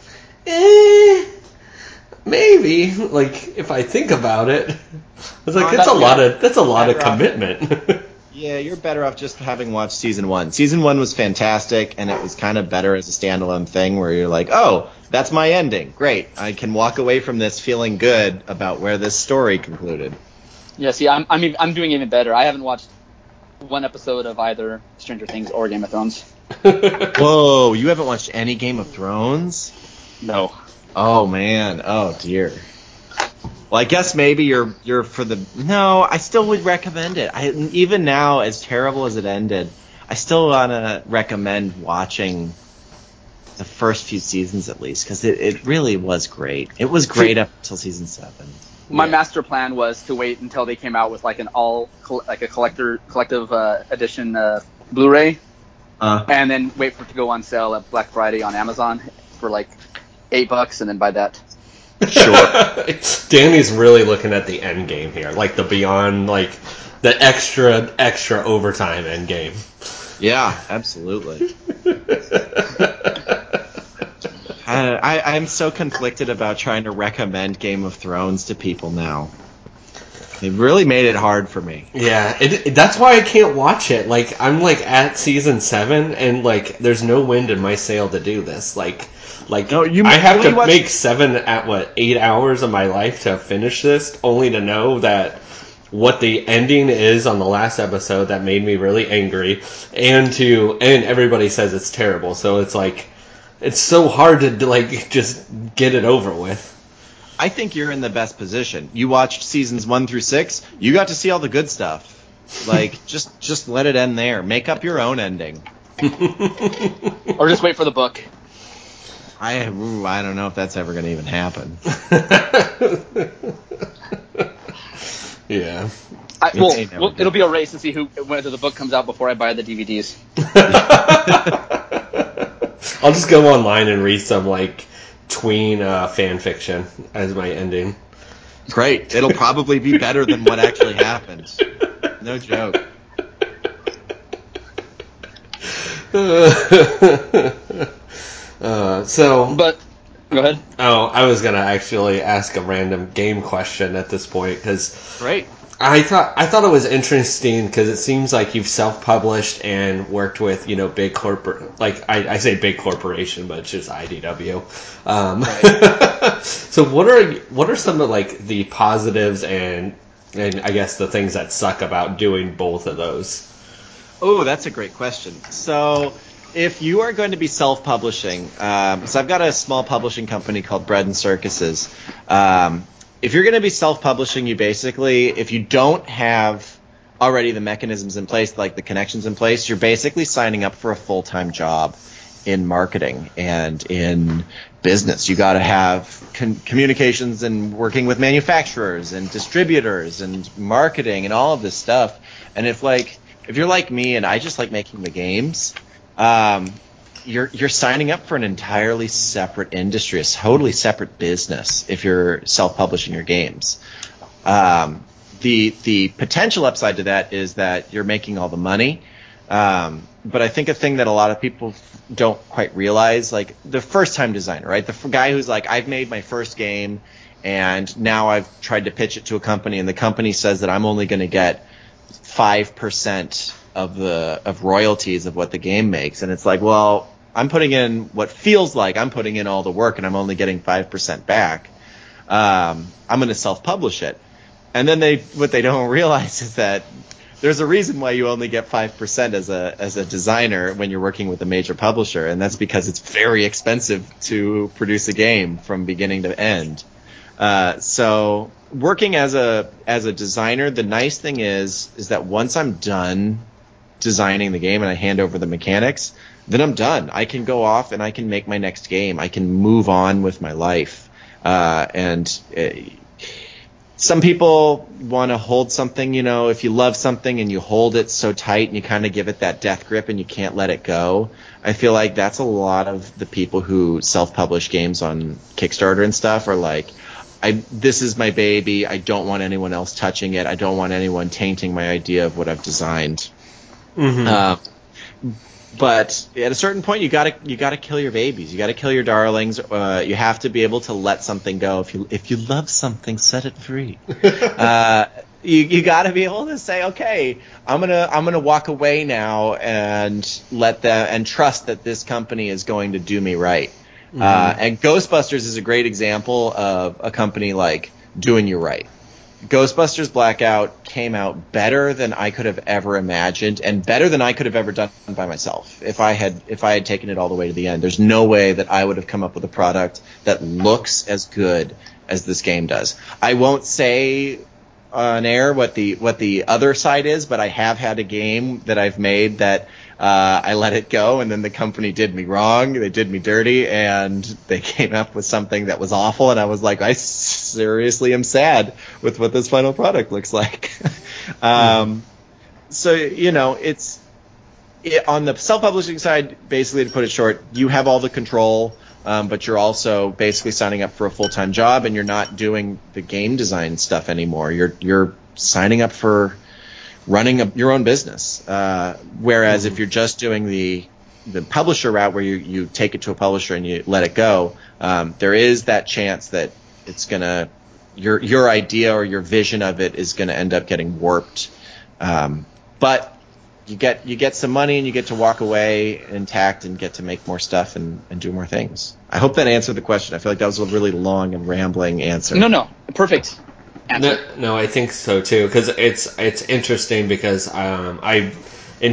maybe, like, if I think about it. I was like, that's a lot of commitment. Yeah, you're better off just having watched season 1. Season 1 was fantastic, and it was kind of better as a standalone thing where you're like, oh, that's my ending. Great. I can walk away from this feeling good about where this story concluded. Yeah, see, I'm doing even better. I haven't watched one episode of either Stranger Things or Game of Thrones. Whoa, you haven't watched any Game of Thrones? No. Oh man, oh dear. Well, I guess maybe you're for the. No, I still would recommend it. Even now, as terrible as it ended, I still wanna recommend watching the first few seasons at least because it really was great. It was great up until season 7. My master plan was to wait until they came out with like a collective edition Blu-ray, and then wait for it to go on sale at Black Friday on Amazon for like $8 and then buy that. Sure. Danny's really looking at the end game here, like the beyond, like the extra overtime end game. Yeah, absolutely. I'm so conflicted about trying to recommend Game of Thrones to people now. They really made it hard for me. Yeah, that's why I can't watch it. Like, I'm like at season 7, and like there's no wind in my sail to do this. No, I have to make 8 hours of my life to finish this, only to know that what the ending is on the last episode that made me really angry, and everybody says it's terrible. So it's like it's so hard to like just get it over with. I think you're in the best position. You watched seasons 1 through 6. You got to see all the good stuff. Like just let it end there. Make up your own ending. Or just wait for the book. I don't know if that's ever going to even happen. Yeah. It'll be a race to see whether the book comes out before I buy the DVDs. I'll just go online and read some like tween fan fiction as my ending. Great. It'll probably be better than what actually happened. No joke. But go ahead. Oh, I was gonna actually ask a random game question at this point because great. I thought it was interesting because it seems like you've self-published and worked with big corporate, like I say big corporation, but it's just IDW. Right. So what are some of like the positives and I guess the things that suck about doing both of those? Oh, that's a great question. So if you are going to be self-publishing, so I've got a small publishing company called Bread and Circuses. If you're going to be self-publishing, you basically, if you don't have already the mechanisms in place, like the connections in place, you're basically signing up for a full-time job in marketing and in business. You got to have communications and working with manufacturers and distributors and marketing and all of this stuff. And if you're like me and I just like making the games, you're signing up for an entirely separate industry, a totally separate business if you're self-publishing your games. The potential upside to that is that you're making all the money. But I think a thing that a lot of people don't quite realize, like the first-time designer, right? The guy who's like, I've made my first game, and now I've tried to pitch it to a company, and the company says that I'm only going to get 5% of royalties of what the game makes, and it's like, well, I'm putting in what feels like I'm putting in all the work, and I'm only getting 5% back. I'm going to self-publish it, and then what they don't realize is that there's a reason why you only get 5% as a designer when you're working with a major publisher, and that's because it's very expensive to produce a game from beginning to end. So working as a designer, the nice thing is that once I'm done designing the game and I hand over the mechanics, then I'm done. I can go off and I can make my next game. I can move on with my life. Some people want to hold something, if you love something and you hold it so tight and you kind of give it that death grip and you can't let it go. I feel like that's a lot of the people who self-publish games on Kickstarter and stuff are like, this is my baby. I don't want anyone else touching it. I don't want anyone tainting my idea of what I've designed. Mm-hmm. But at a certain point, you gotta kill your babies. You gotta kill your darlings. You have to be able to let something go. If you love something, set it free. You gotta be able to say, okay, I'm gonna walk away now and trust that this company is going to do me right. Mm-hmm. And Ghostbusters is a great example of a company like doing you right. Ghostbusters Blackout came out better than I could have ever imagined, and better than I could have ever done by myself. If I had taken it all the way to the end, there's no way that I would have come up with a product that looks as good as this game does. I won't say on air what the other side is, but I have had a game that I've made that I let it go, and then the company did me wrong. They did me dirty, and they came up with something that was awful, and I was like, I seriously am sad with what this final product looks like. So, it's on the self-publishing side, basically, to put it short, you have all the control, but you're also basically signing up for a full-time job, and you're not doing the game design stuff anymore. You're signing up for running your own business. Whereas if you're just doing the publisher route where you take it to a publisher and you let it go, there is that chance that it's gonna your idea or your vision of it is gonna end up getting warped. But you get some money and you get to walk away intact and get to make more stuff and do more things. I hope that answered the question. I feel like that was a really long and rambling answer. No, perfect. No, I think so too, because it's interesting because I in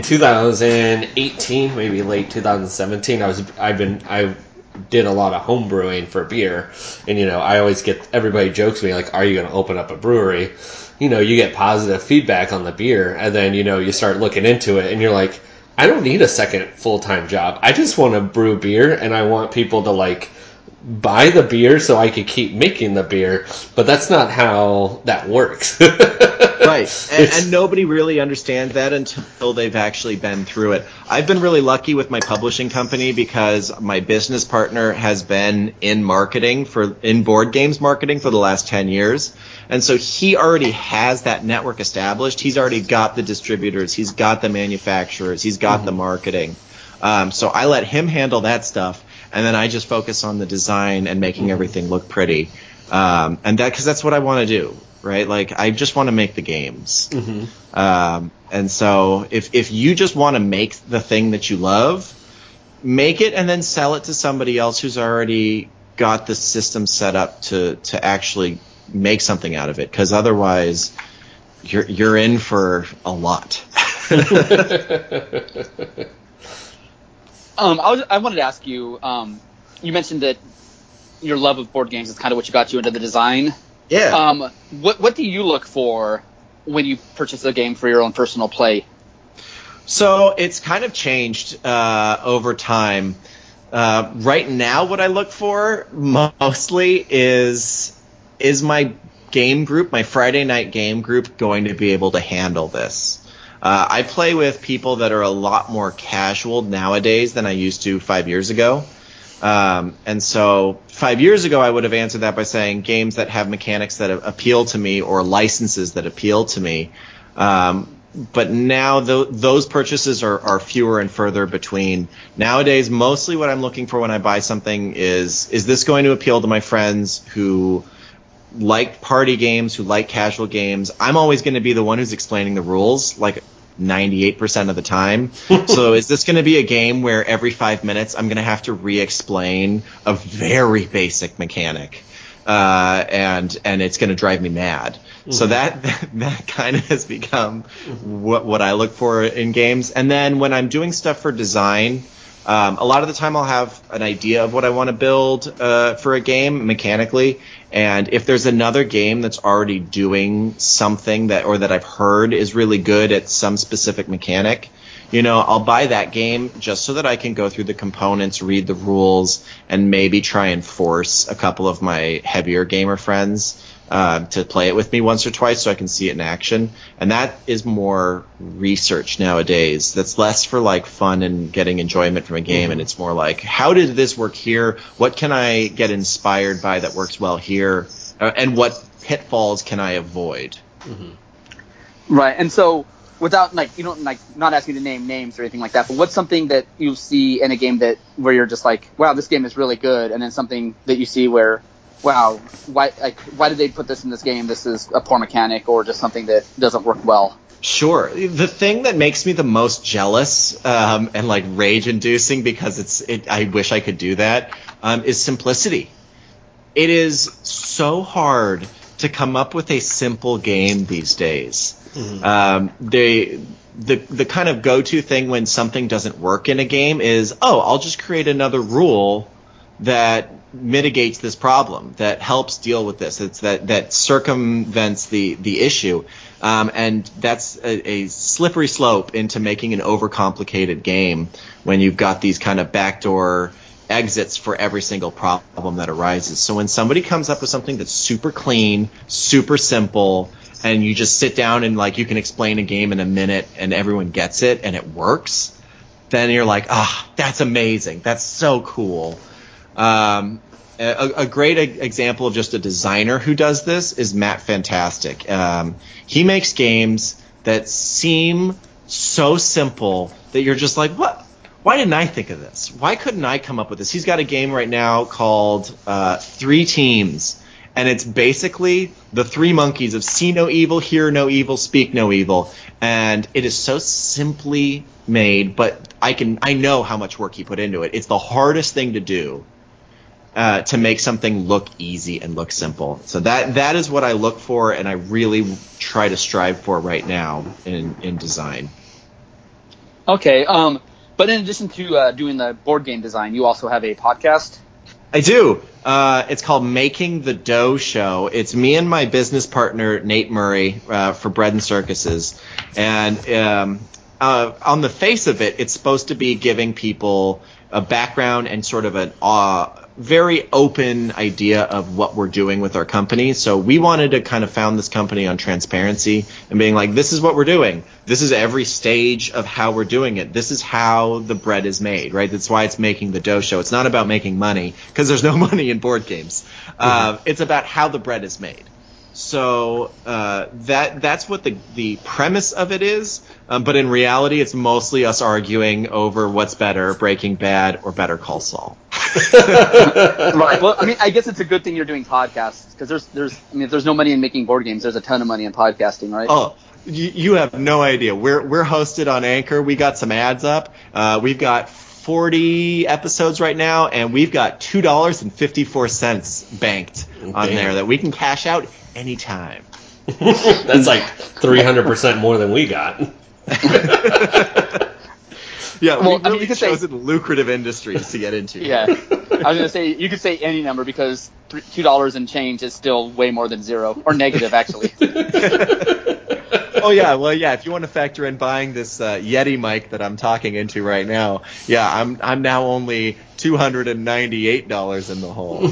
2018, maybe late 2017, I did a lot of home brewing for beer, and I always get, everybody jokes me like, are you going to open up a brewery? You get positive feedback on the beer, and then you start looking into it, and you're like, I don't need a second full-time job. I just want to brew beer, and I want people to buy the beer so I could keep making the beer, but that's not how that works. Right. And nobody really understands that until they've actually been through it. I've been really lucky with my publishing company because my business partner has been in board games marketing for the last 10 years. And so he already has that network established. He's already got the distributors. He's got the manufacturers. He's got the marketing. So I let him handle that stuff. And then I just focus on the design and making everything look pretty. And because that's what I want to do, right? I just want to make the games. Mm-hmm. And so if you just want to make the thing that you love, make it and then sell it to somebody else who's already got the system set up to actually make something out of it. Because otherwise, you're in for a lot. I wanted to ask you, you mentioned that your love of board games is kind of what you got you into the design. Yeah. What do you look for when you purchase a game for your own personal play? So it's kind of changed over time. Right now, what I look for mostly is my game group, my Friday night game group, going to be able to handle this? I play with people that are a lot more casual nowadays than I used to 5 years ago. And so 5 years ago, I would have answered that by saying games that have mechanics that appeal to me or licenses that appeal to me. But now those purchases are fewer and further between. Nowadays, mostly what I'm looking for when I buy something is this going to appeal to my friends who like party games, who like casual games? I'm always going to be the one who's explaining the rules, like 98% of the time. So is this going to be a game where every 5 minutes I'm going to have to re-explain a very basic mechanic? And it's going to drive me mad. Mm-hmm. So that kind of has become what I look for in games. And then when I'm doing stuff for design, a lot of the time I'll have an idea of what I want to build for a game mechanically. And if there's another game that's already doing something that I've heard is really good at some specific mechanic, I'll buy that game just so that I can go through the components, read the rules, and maybe try and force a couple of my heavier gamer friends to play it with me once or twice so I can see it in action. And that is more research nowadays. That's less for like fun and getting enjoyment from a game, and it's more like, how did this work here? What can I get inspired by that works well here? And what pitfalls can I avoid? Mm-hmm. Right. And so without not asking you to name names or anything like that, but what's something that you see in a game where you're just like, wow, this game is really good, and then something that you see where, wow, why did they put this in this game? This is a poor mechanic, or just something that doesn't work well. Sure. The thing that makes me the most jealous and like rage-inducing, because I wish I could do that, is simplicity. It is so hard to come up with a simple game these days. Mm-hmm. The kind of go-to thing when something doesn't work in a game is, I'll just create another rule that mitigates this problem, that helps deal with this. It's that circumvents the issue. And that's a slippery slope into making an overcomplicated game when you've got these kind of backdoor exits for every single problem that arises. So when somebody comes up with something that's super clean, super simple, and you just sit down and like you can explain a game in a minute and everyone gets it and it works, then you're like, that's amazing. That's so cool. A great example of just a designer who does this is Matt Fantastic. He makes games that seem so simple that you're just like, what? Why didn't I think of this? Why couldn't I come up with this? He's got a game right now called 3 Teams, and it's basically the 3 monkeys of see no evil, hear no evil, speak no evil. And it is so simply made, but I know how much work he put into it. It's the hardest thing to do. To make something look easy and look simple. So that is what I look for, and I really try to strive for right now in design. Okay, but in addition to doing the board game design, you also have a podcast? I do. It's called Making the Dough Show. It's me and my business partner, Nate Murray, for Bread and Circuses. And on the face of it, it's supposed to be giving people a background and sort of a very open idea of what we're doing with our company. So we wanted to kind of found this company on transparency and being like, this is what we're doing. This is every stage of how we're doing it. This is how the bread is made, right? That's why it's Making the Dough Show. It's not about making money, because there's no money in board games. It's about how the bread is made. So that's what the premise of it is. But in reality, it's mostly us arguing over what's better, Breaking Bad or Better Call Saul. Right. Well, I mean, I guess it's a good thing you're doing podcasts, because if there's no money in making board games, there's a ton of money in podcasting, right? Oh, you have no idea. We're hosted on Anchor. We got some ads up. We've got 40 episodes right now, and we've got $2.54 banked on there that we can cash out anytime. That's like 300% more than we got. Yeah, well, we've really chosen lucrative industries to get into. Yeah, I was going to say, you could say any number, because $2 and change is still way more than zero, or negative, actually. Oh, yeah, well, yeah, if you want to factor in buying this Yeti mic that I'm talking into right now, yeah, I'm now only $298 in the hole.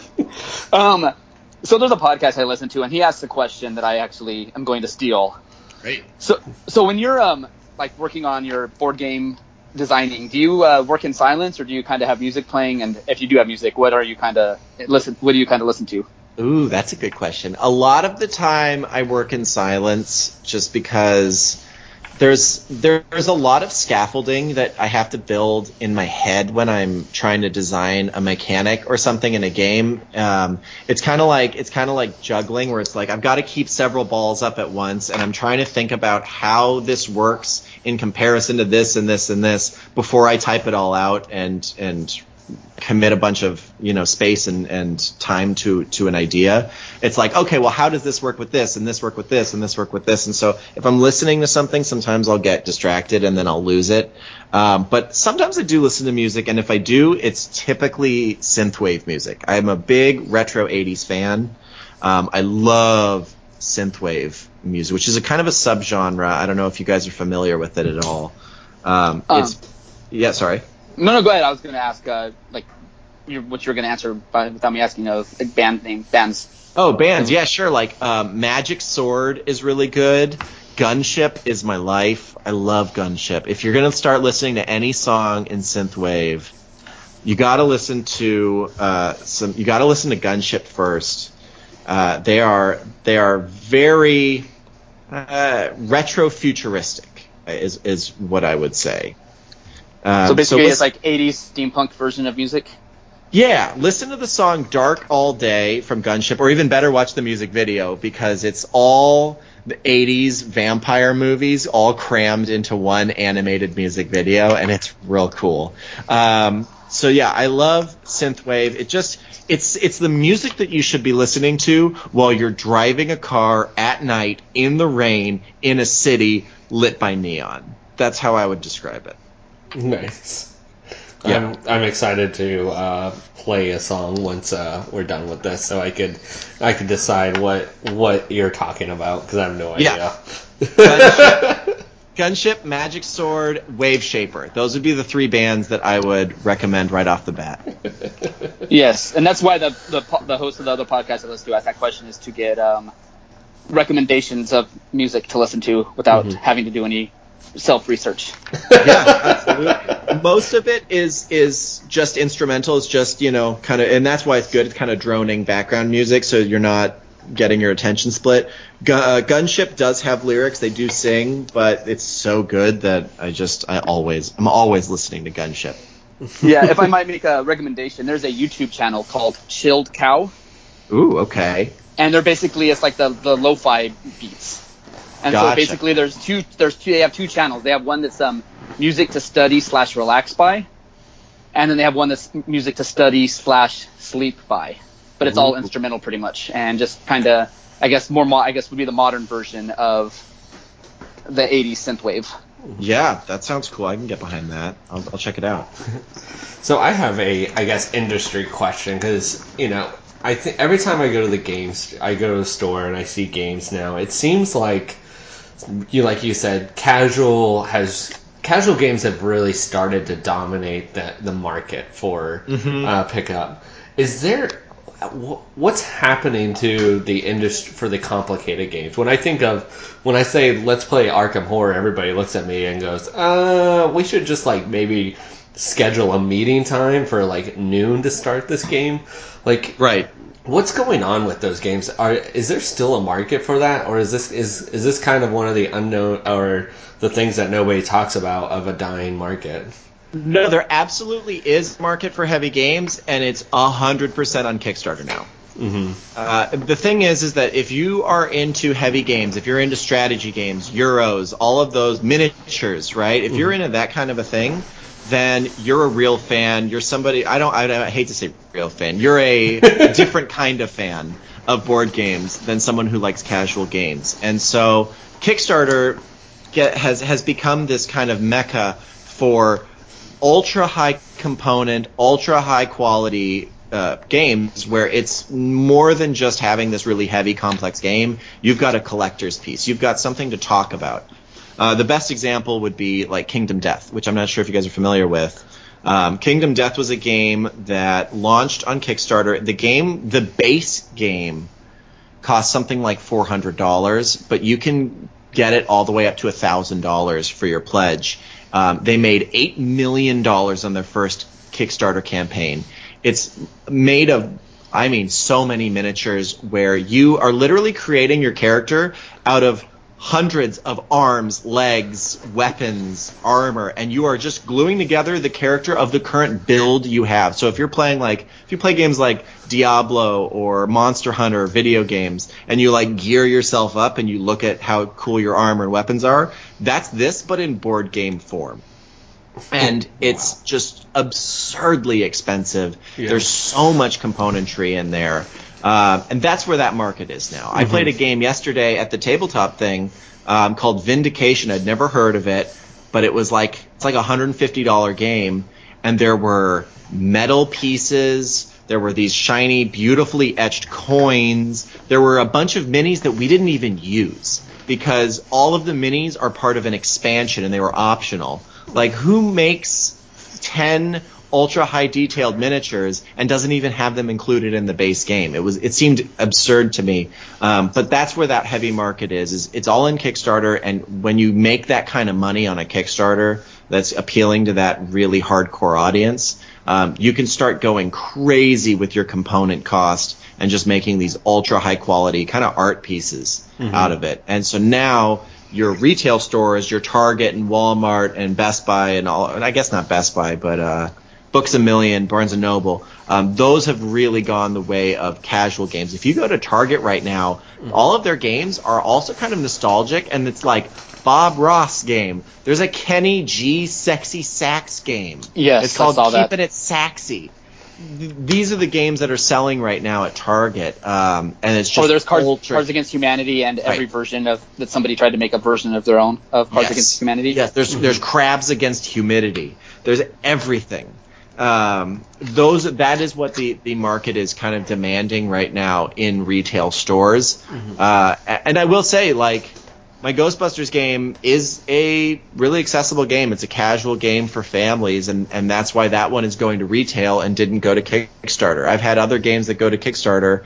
So there's a podcast I listen to, and he asks a question that I actually am going to steal. Great. So when you're like working on your board game designing, do you work in silence, or do you kind of have music playing? And if you do have music, what do you kind of listen to? Ooh, that's a good question. A lot of the time I work in silence just because there's a lot of scaffolding that I have to build in my head when I'm trying to design a mechanic or something in a game. It's kind of like juggling, where it's like I've got to keep several balls up at once, and I'm trying to think about how this works in comparison to this and this and this before I type it all out and commit a bunch of space and time to an idea. It's like, okay, well, how does this work with this and this work with this and this work with this? And so if I'm listening to something, sometimes I'll get distracted and then I'll lose it. But sometimes I do listen to music, and if I do, it's typically synthwave music. I'm a big retro 80s fan. I love synthwave music, which is a kind of a subgenre. I don't know if you guys are familiar with it at all. Sorry. No, go ahead. I was going to ask, what you were going to answer without me asking, bands. Oh, bands. Yeah, sure. Like, Magic Sword is really good. Gunship is my life. I love Gunship. If you're going to start listening to any song in synthwave, you got to listen to Gunship first. They are very retro futuristic is what I would say. So basically, it's like 80s steampunk version of music? Yeah, listen to the song Dark All Day from Gunship, or even better, watch the music video, because it's all the 80s vampire movies all crammed into one animated music video, and it's real cool. So yeah, I love synthwave. It's the music that you should be listening to while you're driving a car at night in the rain in a city lit by neon. That's how I would describe it. Nice. Yeah. I'm excited to play a song once we're done with this, so I could decide what you're talking about, because I have no idea. Gunship, Magic Sword, Wave Shaper. Those would be the three bands that I would recommend right off the bat. Yes, and that's why the host of the other podcast I listen to asked that question, is to get recommendations of music to listen to without having to do any self-research. Yeah, absolutely. Most of it is just instrumental. It's just, kind of, and that's why it's good. It's kind of droning background music, so you're not getting your attention split. Gunship does have lyrics. They do sing, but it's so good that I'm always listening to Gunship. Yeah, if I might make a recommendation, there's a YouTube channel called Chilled Cow. Ooh, okay. And they're basically, it's like the lo-fi beats. And Gotcha. So basically they have two channels. They have one that's music to study / relax by, and then they have one that's music to study / sleep by. But it's all instrumental pretty much, and just kind of, I guess would be the modern version of the 80s synthwave. Yeah, that sounds cool. I can get behind that. I'll check it out. So I have a, industry question, because, I think every time I go to the store and I see games now, it seems like you said, casual games have really started to dominate the market for pickup. Is there, what's happening to the industry for the complicated games? When I say let's play Arkham Horror, everybody looks at me and goes, we should just maybe schedule a meeting time for noon to start this game. Right. What's going on with those games? Is there still a market for that, or is this kind of one of the unknown, or the things that nobody talks about, of a dying market? No, there absolutely is a market for heavy games, and it's 100% on Kickstarter now. The thing is that if you are into heavy games, if you're into strategy games, Euros, all of those miniatures, right? If you're into that kind of a thing, then you're a real fan. You're somebody, I hate to say real fan. You're a different kind of fan of board games than someone who likes casual games. And so Kickstarter has become this kind of mecca for ultra high component, ultra high quality games, where it's more than just having this really heavy, complex game. You've got a collector's piece. You've got something to talk about. The best example would be Kingdom Death, which I'm not sure if you guys are familiar with. Kingdom Death was a game that launched on Kickstarter. The base game cost something like $400, but you can get it all the way up to $1,000 for your pledge. They made $8 million on their first Kickstarter campaign. It's made of, so many miniatures where you are literally creating your character out of hundreds of arms, legs, weapons, armor, and you are just gluing together the character of the current build you have. So if you play games like Diablo or Monster Hunter video games, and you like gear yourself up and you look at how cool your armor and weapons are, that's this, but in board game form. And it's just absurdly expensive. Yeah. There's so much componentry in there. And that's where that market is now. I played a game yesterday at the tabletop thing called Vindication. I'd never heard of it, but it's like a $150 game, and there were metal pieces. There were these shiny, beautifully etched coins. There were a bunch of minis that we didn't even use because all of the minis are part of an expansion and they were optional. Like, who makes 10 ultra high detailed miniatures and doesn't even have them included in the base game? It seemed absurd to me. But that's where that heavy market is it's all in Kickstarter, and when you make that kind of money on a Kickstarter that's appealing to that really hardcore audience, you can start going crazy with your component cost and just making these ultra high quality kind of art pieces out of it. And so now your retail stores, your Target and Walmart and Best Buy and all, and I guess not Best Buy, but Books A Million, Barnes & Noble, those have really gone the way of casual games. If you go to Target right now, all of their games are also kind of nostalgic, and it's like Bob Ross game. There's a Kenny G Sexy Sax game. Yes, it's called I saw Keeping It Saxy. These are the games that are selling right now at Target, and it's just there's Cards Against Humanity, and every version that somebody tried to make a version of their own of Cards Against Humanity. Yes, there's Crabs Against Humidity. There's everything. That is what the market is kind of demanding right now in retail stores. And I will say, like, my Ghostbusters game is a really accessible game. It's a casual game for families, and that's why that one is going to retail and didn't go to Kickstarter. I've had other games that go to Kickstarter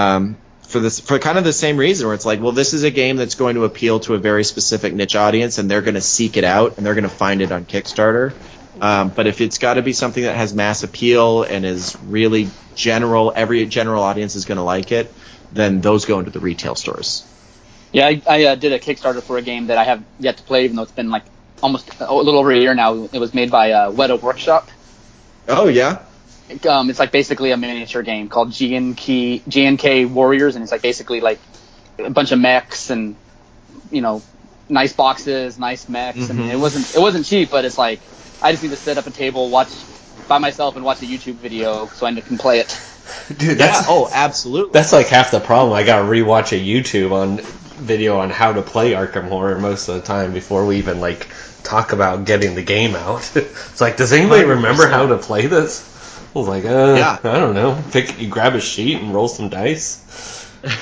for kind of the same reason, where it's like, well, this is a game that's going to appeal to a very specific niche audience, and they're going to seek it out, and they're going to find it on Kickstarter. But if it's got to be something that has mass appeal and is really general, every general audience is going to like it, then those go into the retail stores. Yeah, I did a Kickstarter for a game that I have yet to play, even though it's been like almost a little over a year now. It was made by Weta Workshop. Oh, yeah? It's like basically a miniature game called GNK Warriors, and it's like basically like a bunch of mechs and, nice boxes, nice mechs. I mean, it wasn't cheap, but it's like I just need to set up a table, watch by myself, and watch a YouTube video so I can play it. Dude, absolutely. That's like half the problem. I gotta rewatch a YouTube video on how to play Arkham Horror most of the time before we even like talk about getting the game out. It's like, does anybody 100%. Remember how to play this? I was like, I don't know. You grab a sheet and roll some dice.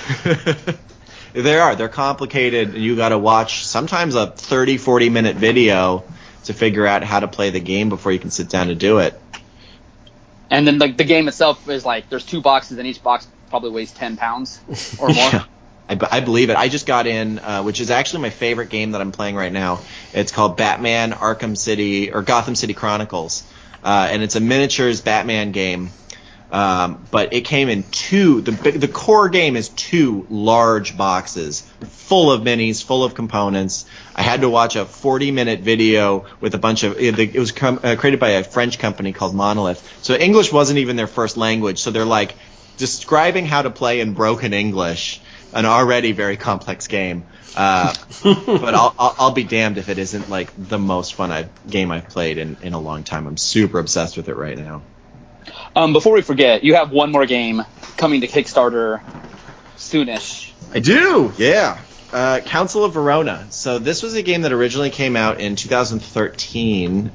They're complicated, and you got to watch sometimes a 30-40 minute video to figure out how to play the game before you can sit down to do it. And then the game itself is like, there's 2 boxes, and each box probably weighs 10 pounds or more. Yeah, I believe it. I just got in, which is actually my favorite game that I'm playing right now. It's called Batman Arkham City, or Gotham City Chronicles. And it's a miniatures Batman game. But it came in 2, the core game is 2 large boxes full of minis, full of components. I had to watch a 40-minute video with a bunch of, it was created by a French company called Monolith. So English wasn't even their first language. So they're like describing how to play in broken English, an already very complex game. But I'll be damned if it isn't like the most fun game I've played in a long time. I'm super obsessed with it right now. Before we forget, you have one more game coming to Kickstarter soonish. I do, yeah. Council of Verona. So this was a game that originally came out in 2013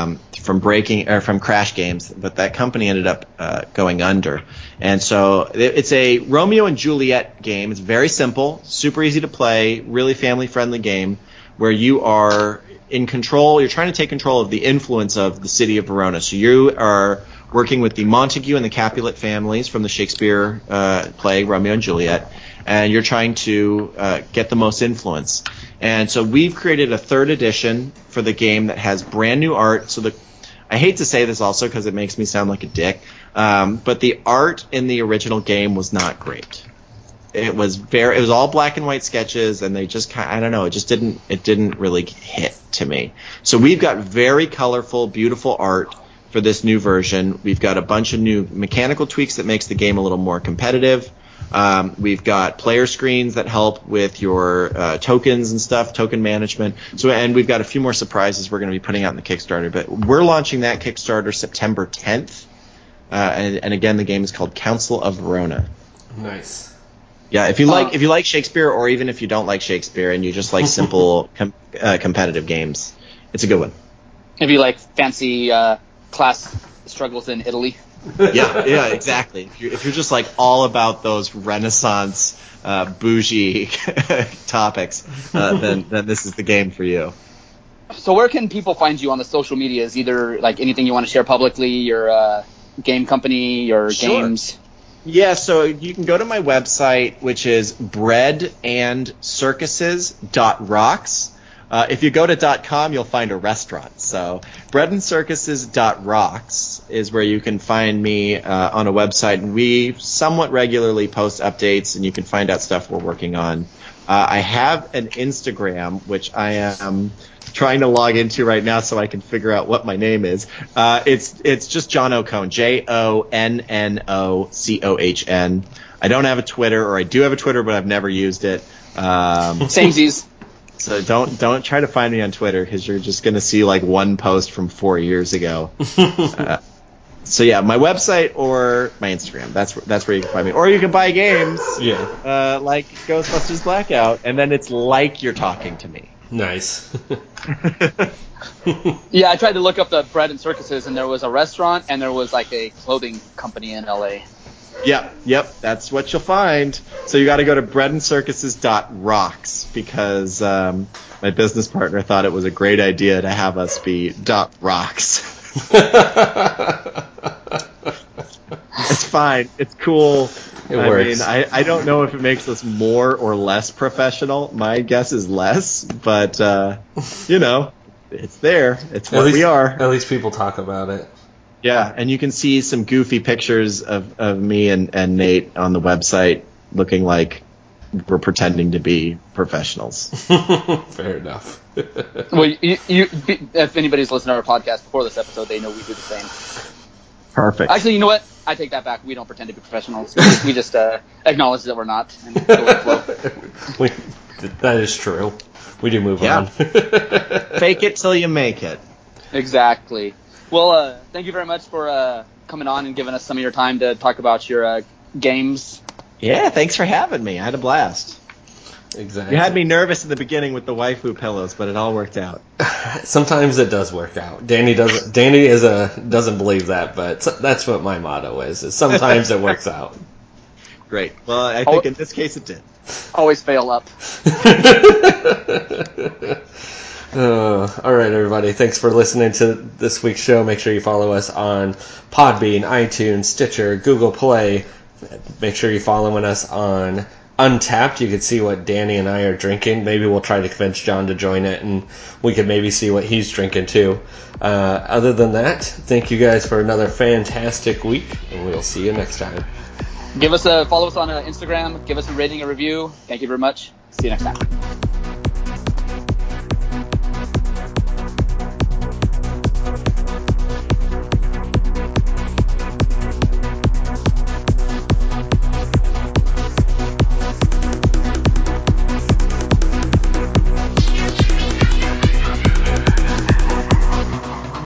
from Crash Games, but that company ended up going under. And so it's a Romeo and Juliet game. It's very simple, super easy to play, really family-friendly game where you are in control. You're trying to take control of the influence of the city of Verona. So you are working with the Montague and the Capulet families from the Shakespeare play Romeo and Juliet, and you're trying to get the most influence. And so we've created a 3rd edition for the game that has brand new art. So I hate to say this also because it makes me sound like a dick, but the art in the original game was not great. It was all black and white sketches, and they just I don't know, it didn't really hit to me. So we've got very colorful, beautiful art for this new version. We've got a bunch of new mechanical tweaks that makes the game a little more competitive. We've got player screens that help with your tokens and stuff, token management. And we've got a few more surprises we're going to be putting out in the Kickstarter. But we're launching that Kickstarter September 10th. And again, the game is called Council of Verona. Nice. Yeah, if you like Shakespeare, or even if you don't like Shakespeare and you just like simple competitive games, it's a good one. If you like fancy class struggles in Italy. Yeah, exactly. If you're just like all about those Renaissance bougie topics, then this is the game for you. So where can people find you on the social medias? Either like anything you want to share publicly, your game company, your games. Yeah, so you can go to my website, which is breadandcircuses.rocks. If you go to .com, you'll find a restaurant. So breadandcircuses.rocks is where you can find me on a website. We somewhat regularly post updates, and you can find out stuff we're working on. I have an Instagram, which I am trying to log into right now so I can figure out what my name is. It's just John O'Cohn, JONNOCOHN. I don't have a Twitter, or I do have a Twitter, but I've never used it. Samesies. So don't try to find me on Twitter, because you're just going to see like one post from 4 years ago. So yeah, my website or my Instagram. That's where you can find me. Or you can buy games. Yeah. Like Ghostbusters Blackout, and then it's like you're talking to me. Nice. Yeah, I tried to look up the Bread and Circuses, and there was a restaurant, and there was like a clothing company in LA. Yep, that's what you'll find. So you got to go to breadandcircuses.rocks, because my business partner thought it was a great idea to have us be .rocks. It's fine. It's cool. It works. I mean, I don't know if it makes us more or less professional. My guess is less, but it's there. It's what we are. At least people talk about it. Yeah, and you can see some goofy pictures of me and Nate on the website looking like we're pretending to be professionals. Fair enough. Well, if anybody's listened to our podcast before this episode, they know we do the same. Perfect. Actually, you know what? I take that back. We don't pretend to be professionals. We just acknowledge that we're not. And go with the flow. That is true. We do move on. Fake it till you make it. Exactly. Well, thank you very much for coming on and giving us some of your time to talk about your games. Yeah, thanks for having me. I had a blast. Exactly. You had me nervous in the beginning with the waifu pillows, but it all worked out. Sometimes it does work out. Danny doesn't believe that, but that's what my motto is sometimes it works out. Great. Well, I think in this case it did. Always fail up. All right, everybody. Thanks for listening to this week's show. Make sure you follow us on Podbean, iTunes, Stitcher, Google Play. Make sure you're following us on Untapped. You can see what Danny and I are drinking. Maybe we'll try to convince John to join it, and we can maybe see what he's drinking too. Other than that, thank you guys for another fantastic week, and we'll see you next time. Follow us on Instagram. Give us a rating, a review. Thank you very much. See you next time.